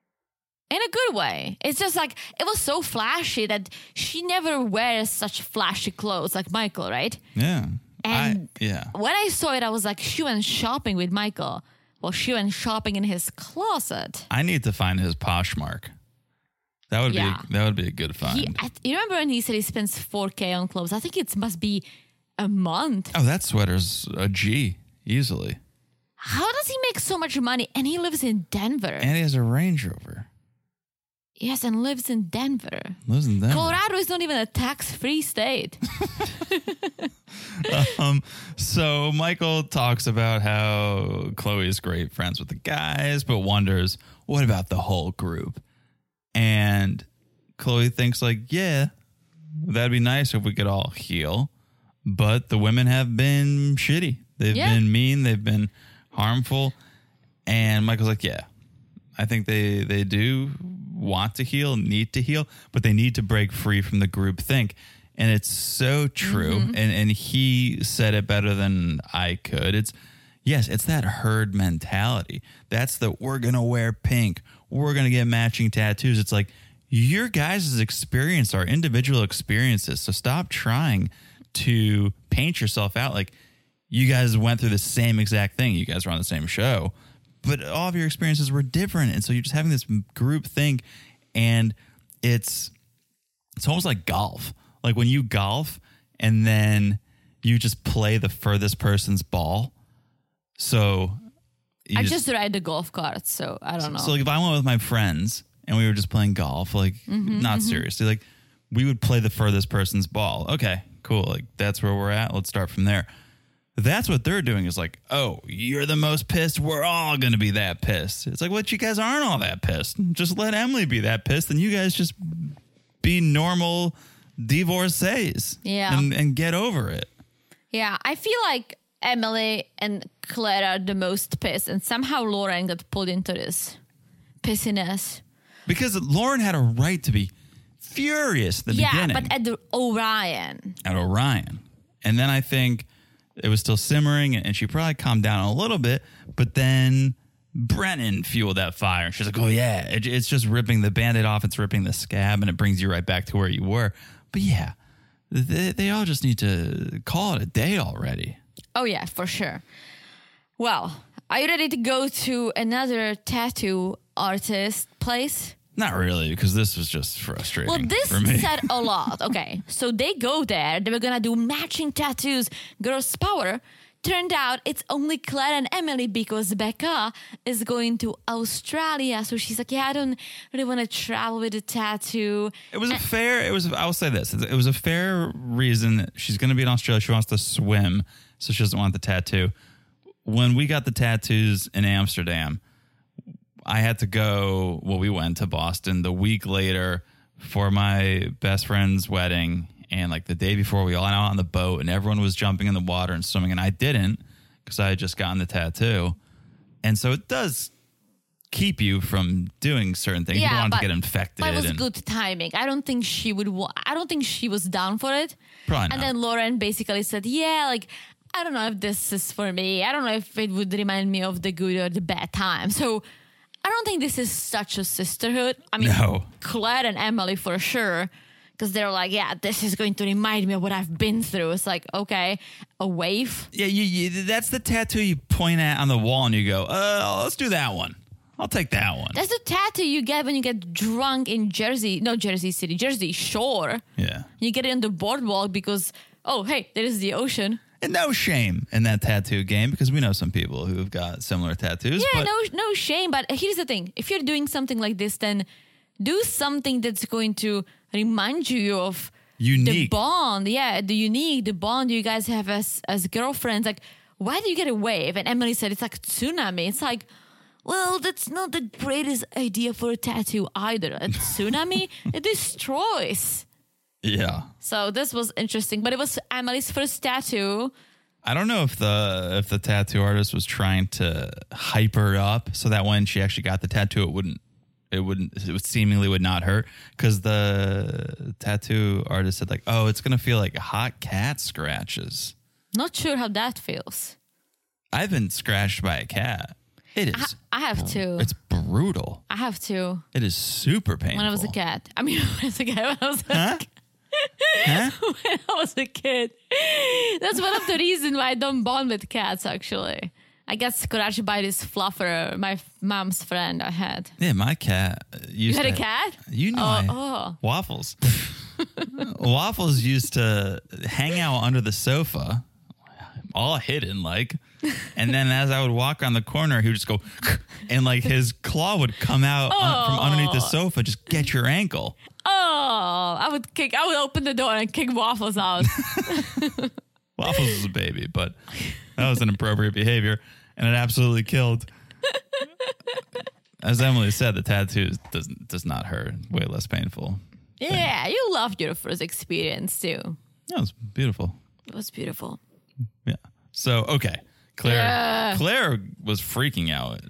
In a good way. It's just like, it was so flashy that she never wears such flashy clothes like Michael, right? Yeah. And I, yeah. when I saw it, I was like, she went shopping with Michael. Well, she went shopping in his closet. I need to find his Poshmark. That would Yeah. be that would be a good find. He, I, you remember when he said he spends four K on clothes? I think it must be a month. oh, that sweater's a G easily. How does he make so much money? And he lives in Denver. And he has a Range Rover. Yes, and lives in Denver. Lives in Denver. Colorado is not even a tax-free state. Um, so Michael talks about how Chloe is great friends with the guys, but wonders, what about the whole group? And Chloe thinks like, yeah, that'd be nice if we could all heal. But the women have been shitty. They've Yeah. been mean. They've been harmful. And Michael's like, yeah, I think they, they do want to heal, need to heal, but they need to break free from the group think. And it's so true. Mm-hmm. And and he said it better than I could. It's, yes, it's that herd mentality. That's the, we're going to wear pink. We're going to get matching tattoos. It's like, your guys' experience are individual experiences. So stop trying to paint yourself out like you guys went through the same exact thing. You guys were on the same show, but all of your experiences were different. And so you're just having this group think, and it's, it's almost like golf. Like when you golf and then you just play the furthest person's ball. So you I just ride the golf carts, so I don't know. So like if I went with my friends and we were just playing golf, like Mm-hmm, not seriously, like we would play the furthest person's ball. Okay, cool. Like that's where we're at. Let's start from there. That's what they're doing is like, oh, you're the most pissed. We're all going to be that pissed. It's like, what, you guys aren't all that pissed. Just let Emily be that pissed and you guys just be normal divorcees. Yeah. And, and get over it. Yeah, I feel like Emily and Claire are the most pissed, and somehow Lauren got pulled into this pissiness. Because Lauren had a right to be furious at the Yeah, beginning. but at the Orion. At Orion. And then I think it was still simmering and she probably calmed down a little bit, but then Brennan fueled that fire. She's like, oh yeah, it, it's just ripping the Band-Aid off. It's ripping the scab and it brings you right back to where you were. But yeah, they, they all just need to call it a day already. Oh, yeah, for sure. Well, are you ready to go to another tattoo artist place? Not really, because this was just frustrating Well, this for me. said a lot. Okay, so they go there. They were going to do matching tattoos, girls power. Turned out it's only Claire and Emily because Becca is going to Australia. So she's like, yeah, I don't really want to travel with a tattoo. It was a fair, it was, I will say this, it was a fair reason. She's going to be in Australia. She wants to swim, so she doesn't want the tattoo. When we got the tattoos in Amsterdam, I had to go, well, we went to Boston the week later for my best friend's wedding. And like the day before, we all went out on the boat and everyone was jumping in the water and swimming. And I didn't because I had just gotten the tattoo. And so it does keep you from doing certain things. you don't want to get infected. But it was and good timing. I don't think she would. Wa- I don't think she was down for it. Probably And not. then Lauren basically said, "Yeah, like I don't know if this is for me. I don't know if it would remind me of the good or the bad time." So I don't think this is such a sisterhood. I mean, No. Claire and Emily for sure. Because they're like, yeah, this is going to remind me of what I've been through. It's like, okay, a wave. Yeah, you, you, that's the tattoo you point at on the wall and you go, uh, let's do that one. I'll take that one. That's the tattoo you get when you get drunk in Jersey, no, Jersey City, Jersey Shore. Yeah. You get it on the boardwalk because, oh, hey, there is the ocean. And no shame in that tattoo game because we know some people who've got similar tattoos. Yeah, but no, no shame. But here's the thing. If you're doing something like this, then do something that's going to remind you of the Unique. bond. Yeah, the unique, the bond you guys have as, as girlfriends. Like, why do you get a wave? And Emily said it's like tsunami. It's like, well, that's not the greatest idea for a tattoo either. A tsunami, it destroys. Yeah. So this was interesting. But it was Emily's first tattoo. I don't know if the if the tattoo artist was trying to hype her up so that when she actually got the tattoo, it wouldn't it wouldn't it would seemingly would not hurt, because the tattoo artist said like, oh, it's gonna feel like hot cat scratches. Not sure how that feels. I've been scratched by a cat. It I, is. I have to. It's brutal. I have to. It is super painful. When I was a cat. I mean, when I was a cat. When I was a Huh? Huh? when I was a kid. That's one of the reasons why I don't bond with cats, actually. I got scratched by this fluffer, my f- mom's friend I had. Yeah, my cat You used had to. a cat? You know, Oh, I, oh. Waffles. Waffles used to hang out under the sofa, all hidden, like. And then as I would walk on the corner, he would just go, and like his claw would come out un- from underneath the sofa, just get your ankle. Oh, I would kick, I would open the door and kick Waffles out. Waffles was a baby, but that was inappropriate behavior, and it absolutely killed. As Emily said, the tattoo does does not hurt, way less painful. Yeah, you loved your first experience too. Yeah, it was beautiful. It was beautiful. Yeah. So, okay. Claire Yeah. Claire was freaking out.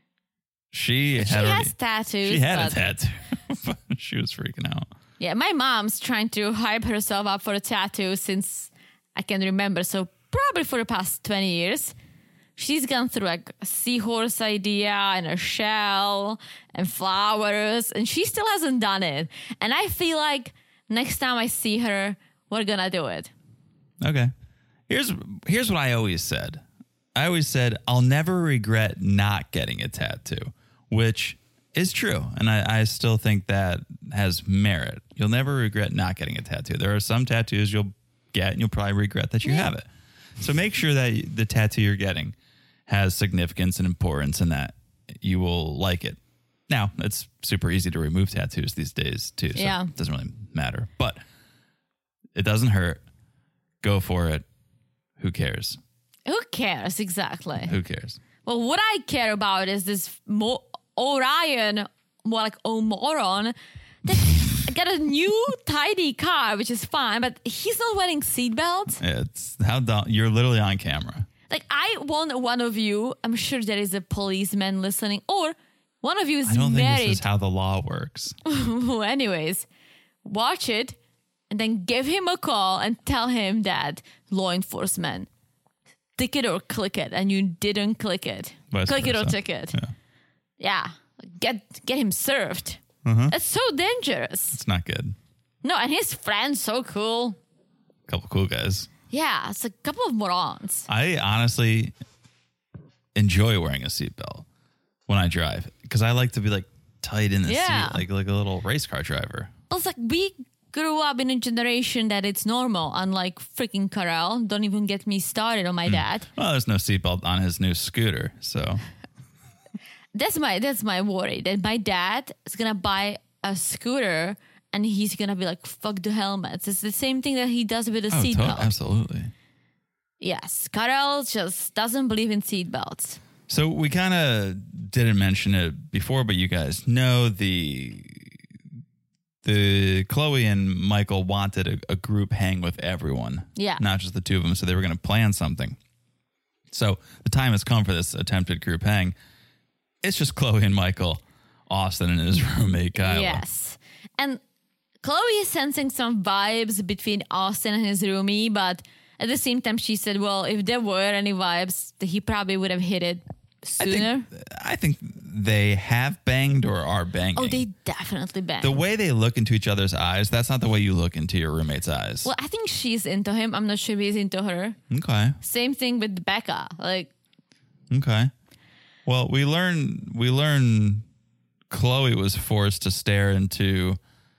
She had She already, has tattoos. She had a but- tattoo. But she was freaking out. Yeah, my mom's trying to hype herself up for a tattoo since I can remember. So probably for the past twenty years. She's gone through like a seahorse idea and a shell and flowers, and she still hasn't done it. And I feel like next time I see her, we're gonna do it. Okay. Here's here's what I always said. I always said I'll never regret not getting a tattoo, which is true. And I, I still think that has merit. You'll never regret not getting a tattoo. There are some tattoos you'll get and you'll probably regret that you have it. So make sure that the tattoo you're getting has significance and importance and that you will like it. Now, it's super easy to remove tattoos these days too. So Yeah. it doesn't really matter. But it doesn't hurt. Go for it. Who cares? Who cares exactly? Who cares? Well, what I care about is this Mo- Orion, more like O'Moron, that got a new tidy car, which is fine, but he's not wearing seatbelts. It's how dumb. You're literally on camera. Like, I want one of you, I'm sure there is a policeman listening, or one of you is I don't think married. this is how the law works. Well, anyways, watch it and then give him a call and tell him that law enforcement, tick it or click it, and you didn't click it. Vice click it or versa. tick it. Yeah. Yeah. Get get him served. Uh-huh. That's so dangerous. It's not good. No, and his friend's so cool. Couple cool guys. Yeah, it's a couple of morons. I honestly enjoy wearing a seatbelt when I drive because I like to be like tight in the Yeah. seat, like like a little race car driver. It's like we grew up in a generation that it's normal, unlike freaking Karel. Don't even get me started on my dad. Well, there's no seatbelt on his new scooter, so That's my that's my worry that my dad is gonna buy a scooter and he's gonna be like, fuck the helmets. It's the same thing that he does with a oh, to- seatbelt. absolutely. Yes, Karel just doesn't believe in seatbelts. So we kind of didn't mention it before, but you guys know the the Chloe and Michael wanted a, a group hang with everyone, Yeah. not just the two of them. So they were going to plan something. So the time has come for this attempted group hang. It's just Chloe and Michael, Austin and his roommate Kyla. Yes, and Chloe is sensing some vibes between Austin and his roomie, but at the same time, she said, well, if there were any vibes, he probably would have hit it I sooner. think, I think they have banged or are banging. Oh, they definitely banged. the way they look into each other's eyes, that's not the way you look into your roommate's eyes. Well, I think she's into him. I'm not sure if he's into her. Okay. Same thing with Becca. Like, Okay. Well, we learn we learn Chloe was forced to stare into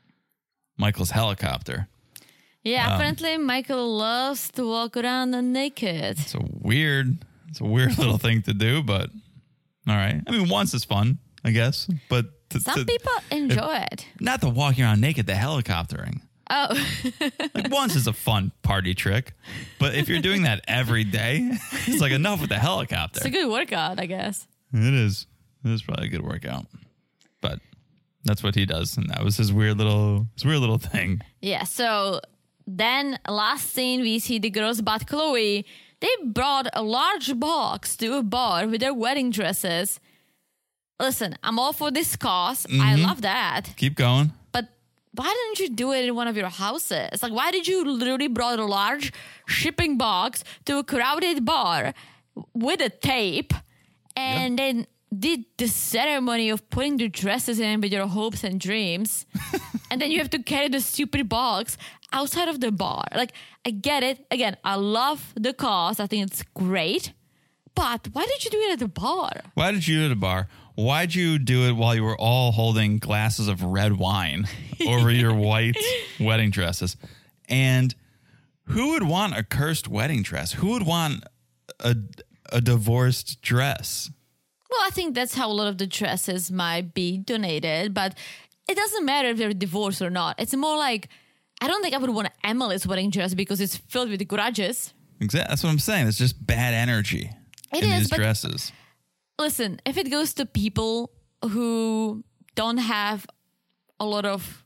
Michael's helicopter. yeah, Um, apparently Michael loves to walk around naked. It's a weird it's a weird little thing to do, but all right. I mean, once is fun, I guess, but to, Some to- people enjoy it. not the walking around naked, the helicoptering. Oh, Like once is a fun party trick, but if you're doing that every day, it's like enough with the helicopter. it's a good workout, I guess. It is. It is probably a good workout. But that's what he does, and that was his weird little his weird little thing. Yeah, so then last scene we see the girls but Chloe. They brought a large box to a bar with their wedding dresses. Listen, I'm all for this cause. I Mm-hmm. love that. Keep going. But why didn't you do it in one of your houses? Like, why did you literally brought a large shipping box to a crowded bar with a tape and then did the ceremony of putting the dresses in with your hopes and dreams? And then you have to carry the stupid box outside of the bar. Like, I get it. Again, I love the cause. I think it's great. But why did you do it at the bar? Why did you do it at a bar? Why'd you do it while you were all holding glasses of red wine over your white wedding dresses? And who would want a cursed wedding dress? Who would want a a divorced dress? Well, I think that's how a lot of the dresses might be donated, but it doesn't matter if they're divorced or not. It's more like, I don't think I would want Emily's wedding dress because it's filled with grudges. Exactly. That's what I'm saying. It's just bad energy It in is, these but- dresses. Listen, if it goes to people who don't have a lot of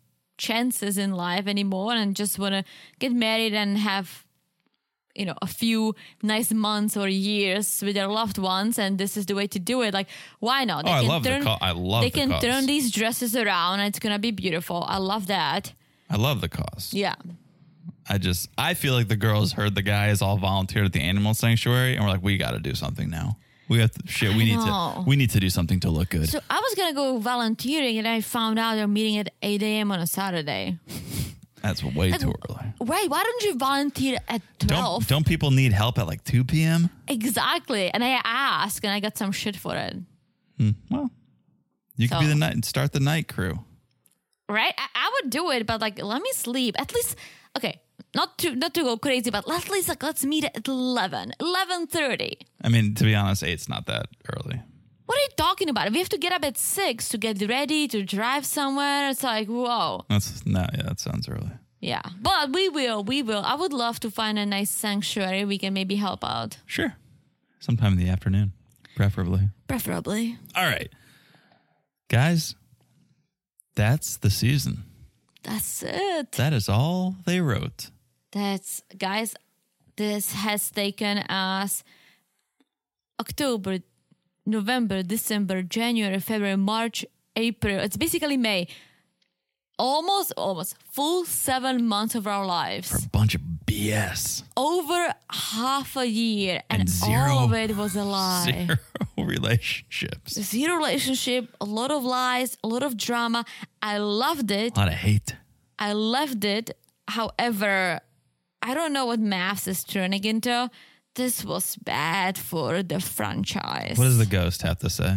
chances in life anymore and just want to get married and have, you know, a few nice months or years with their loved ones, and this is the way to do it. Like, why not? Oh, I love the cause. I love They the can cause. turn these dresses around, and it's gonna be beautiful. I love that. I love the cause. Yeah. I just, I feel like the girls heard the guys all volunteered at the animal sanctuary, and we're like, we got to do something now. We have to, shit. We need know. to, we need to do something to look good. So I was gonna go volunteering, and I found out they're meeting at eight a.m. on a Saturday. That's way too early. Right? Why don't you volunteer at twelve? Don't don't people need help at like two p.m.? Exactly. And I asked, and I got some shit for it. Well, you could So- be the night start the night crew. Right? I, I would do it, but like, let me sleep. At least, okay, not to not to go crazy, but at least like let's meet at eleven, eleven thirty. I mean, to be honest, eight's not that early. What are you talking about? We have to get up at six to get ready to drive somewhere. It's like, whoa. That's no, yeah, that sounds early. Yeah. But we will, we will. I would love to find a nice sanctuary we can maybe help out. Sure, sometime in the afternoon, preferably. Preferably. All right, guys, that's the season. That's it. That is all they wrote. That's, guys, this has taken us October, November, December, January, February, March, April. It's basically May. Almost, almost full seven months of our For lives. a bunch of B S. Over half a year. And, And zero- all of it was a lie. Zero relationships. Zero relationship, a lot of lies, a lot of drama. I loved it. A lot of hate. I loved it. However, I don't know what maths is turning into. This was bad for the franchise. What does the ghost have to say?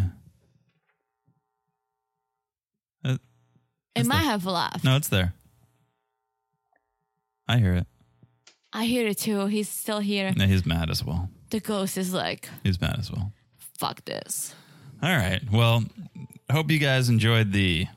Uh, It might have laughed. no, it's there. I hear it. I hear it too. He's still here. No, he's mad as well. The ghost is like, He's mad as well. fuck this. All right. Well, hope you guys enjoyed the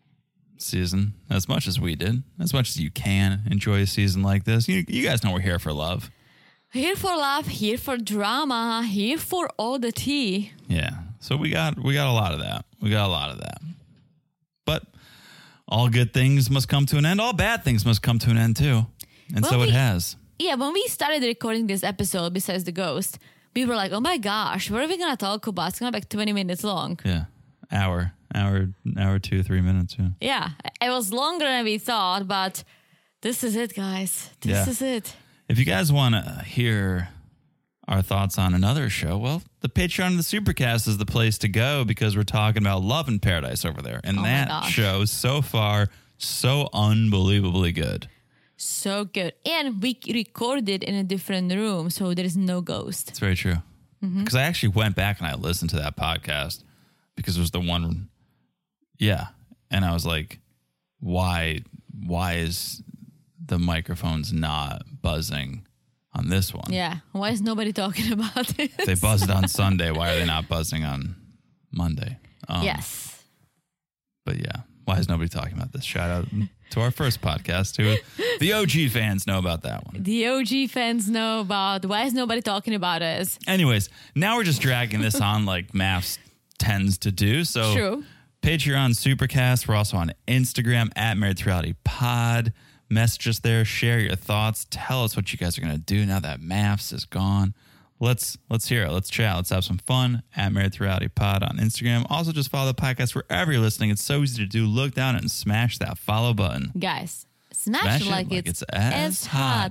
season as much as we did, as much as you can enjoy a season like this. You, you guys know we're here for love. Here for love, here for drama, here for all the tea. Yeah. So we got we got a lot of that. We got a lot of that. But all good things must come to an end. All bad things must come to an end too. And Well, so it we- has. Yeah, when we started recording this episode, besides the ghost, we were like, oh my gosh, what are we going to talk about? It's going to be like twenty minutes long. Yeah. Hour, hour, hour, two, three minutes. Yeah. Yeah, it was longer than we thought, but this is it, guys. This Yeah. is it. If you guys want to hear our thoughts on another show, well, the Patreon and the Supercast is the place to go because we're talking about Love in Paradise over there. And Oh my that gosh. show so far, so unbelievably good. So good. And we recorded in a different room, so there is no ghost. It's very true. Mm-hmm. Because I actually went back and I listened to that podcast because it was the one, yeah. And I was like, why, why is the microphones not buzzing on this one? Yeah. Why is nobody talking about it? If they buzzed on Sunday, why are they not buzzing on Monday? Um, Yes. But yeah, why is nobody talking about this? Shout out to our first podcast, who the O G fans know about that one. The O G fans know about why is nobody talking about us? Anyways, now we're just dragging this on like maths tends to do. So True. Patreon, Supercast. We're also on Instagram at Married to Reality Pod. Message us there. Share your thoughts. Tell us what you guys are going to do now that maths is gone. Let's let's hear it. Let's chat. Let's have some fun at Married to Reality Pod on Instagram. Also, just follow the podcast wherever you're listening. It's so easy to do. Look down and smash that follow button. Guys, smash, Smash it like, it's, as hot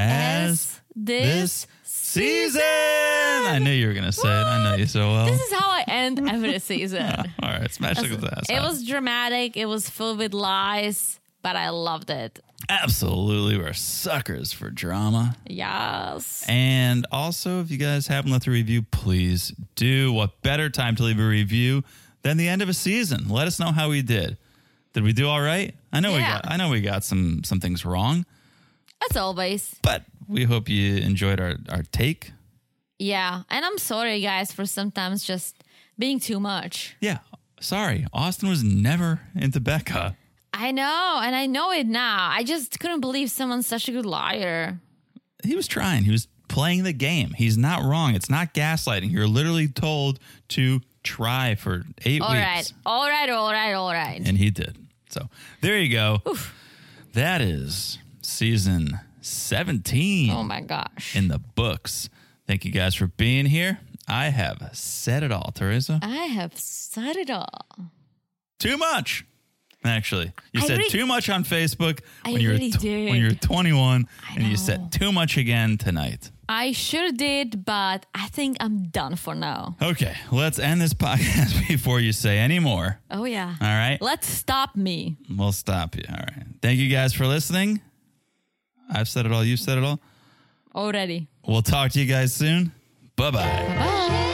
as this season. I knew you were going to say it. I know you so well. This is how I end every season. All right, smash like it's ass. It was dramatic. It was filled with lies, but I loved it. Absolutely. We're suckers for drama. Yes. And also, if you guys haven't left a review, please do. What better time to leave a review than the end of a season? Let us know how we did. Did we do all right? I know we Yeah. got I know we got some some things wrong, As always. but we hope you enjoyed our, our take. Yeah. And I'm sorry, guys, for sometimes just being too much. Yeah. Sorry. Austin was never into Becca. I know. And I know it now. I just couldn't believe someone's such a good liar. He was trying. He was playing the game. He's not wrong. It's not gaslighting. You're literally told to try for eight All weeks. right. All right. All right. All right. And he did. So there you go. that is season seventeen Oh my gosh. in the books. Thank you guys for being here. I have said it all, Teresa. I have said it all. Too much. Actually, you I said really- too much on Facebook I when you were really tw- did. when you were twenty-one, I and you know. said too much again tonight. I sure did, but I think I'm done for now. Okay, let's end this podcast before you say any more. Oh, yeah. All right, Let's stop me. we'll stop you. All right. Thank you guys for listening. I've said it all. You said it all. Already. We'll talk to you guys soon. Bye bye. Bye.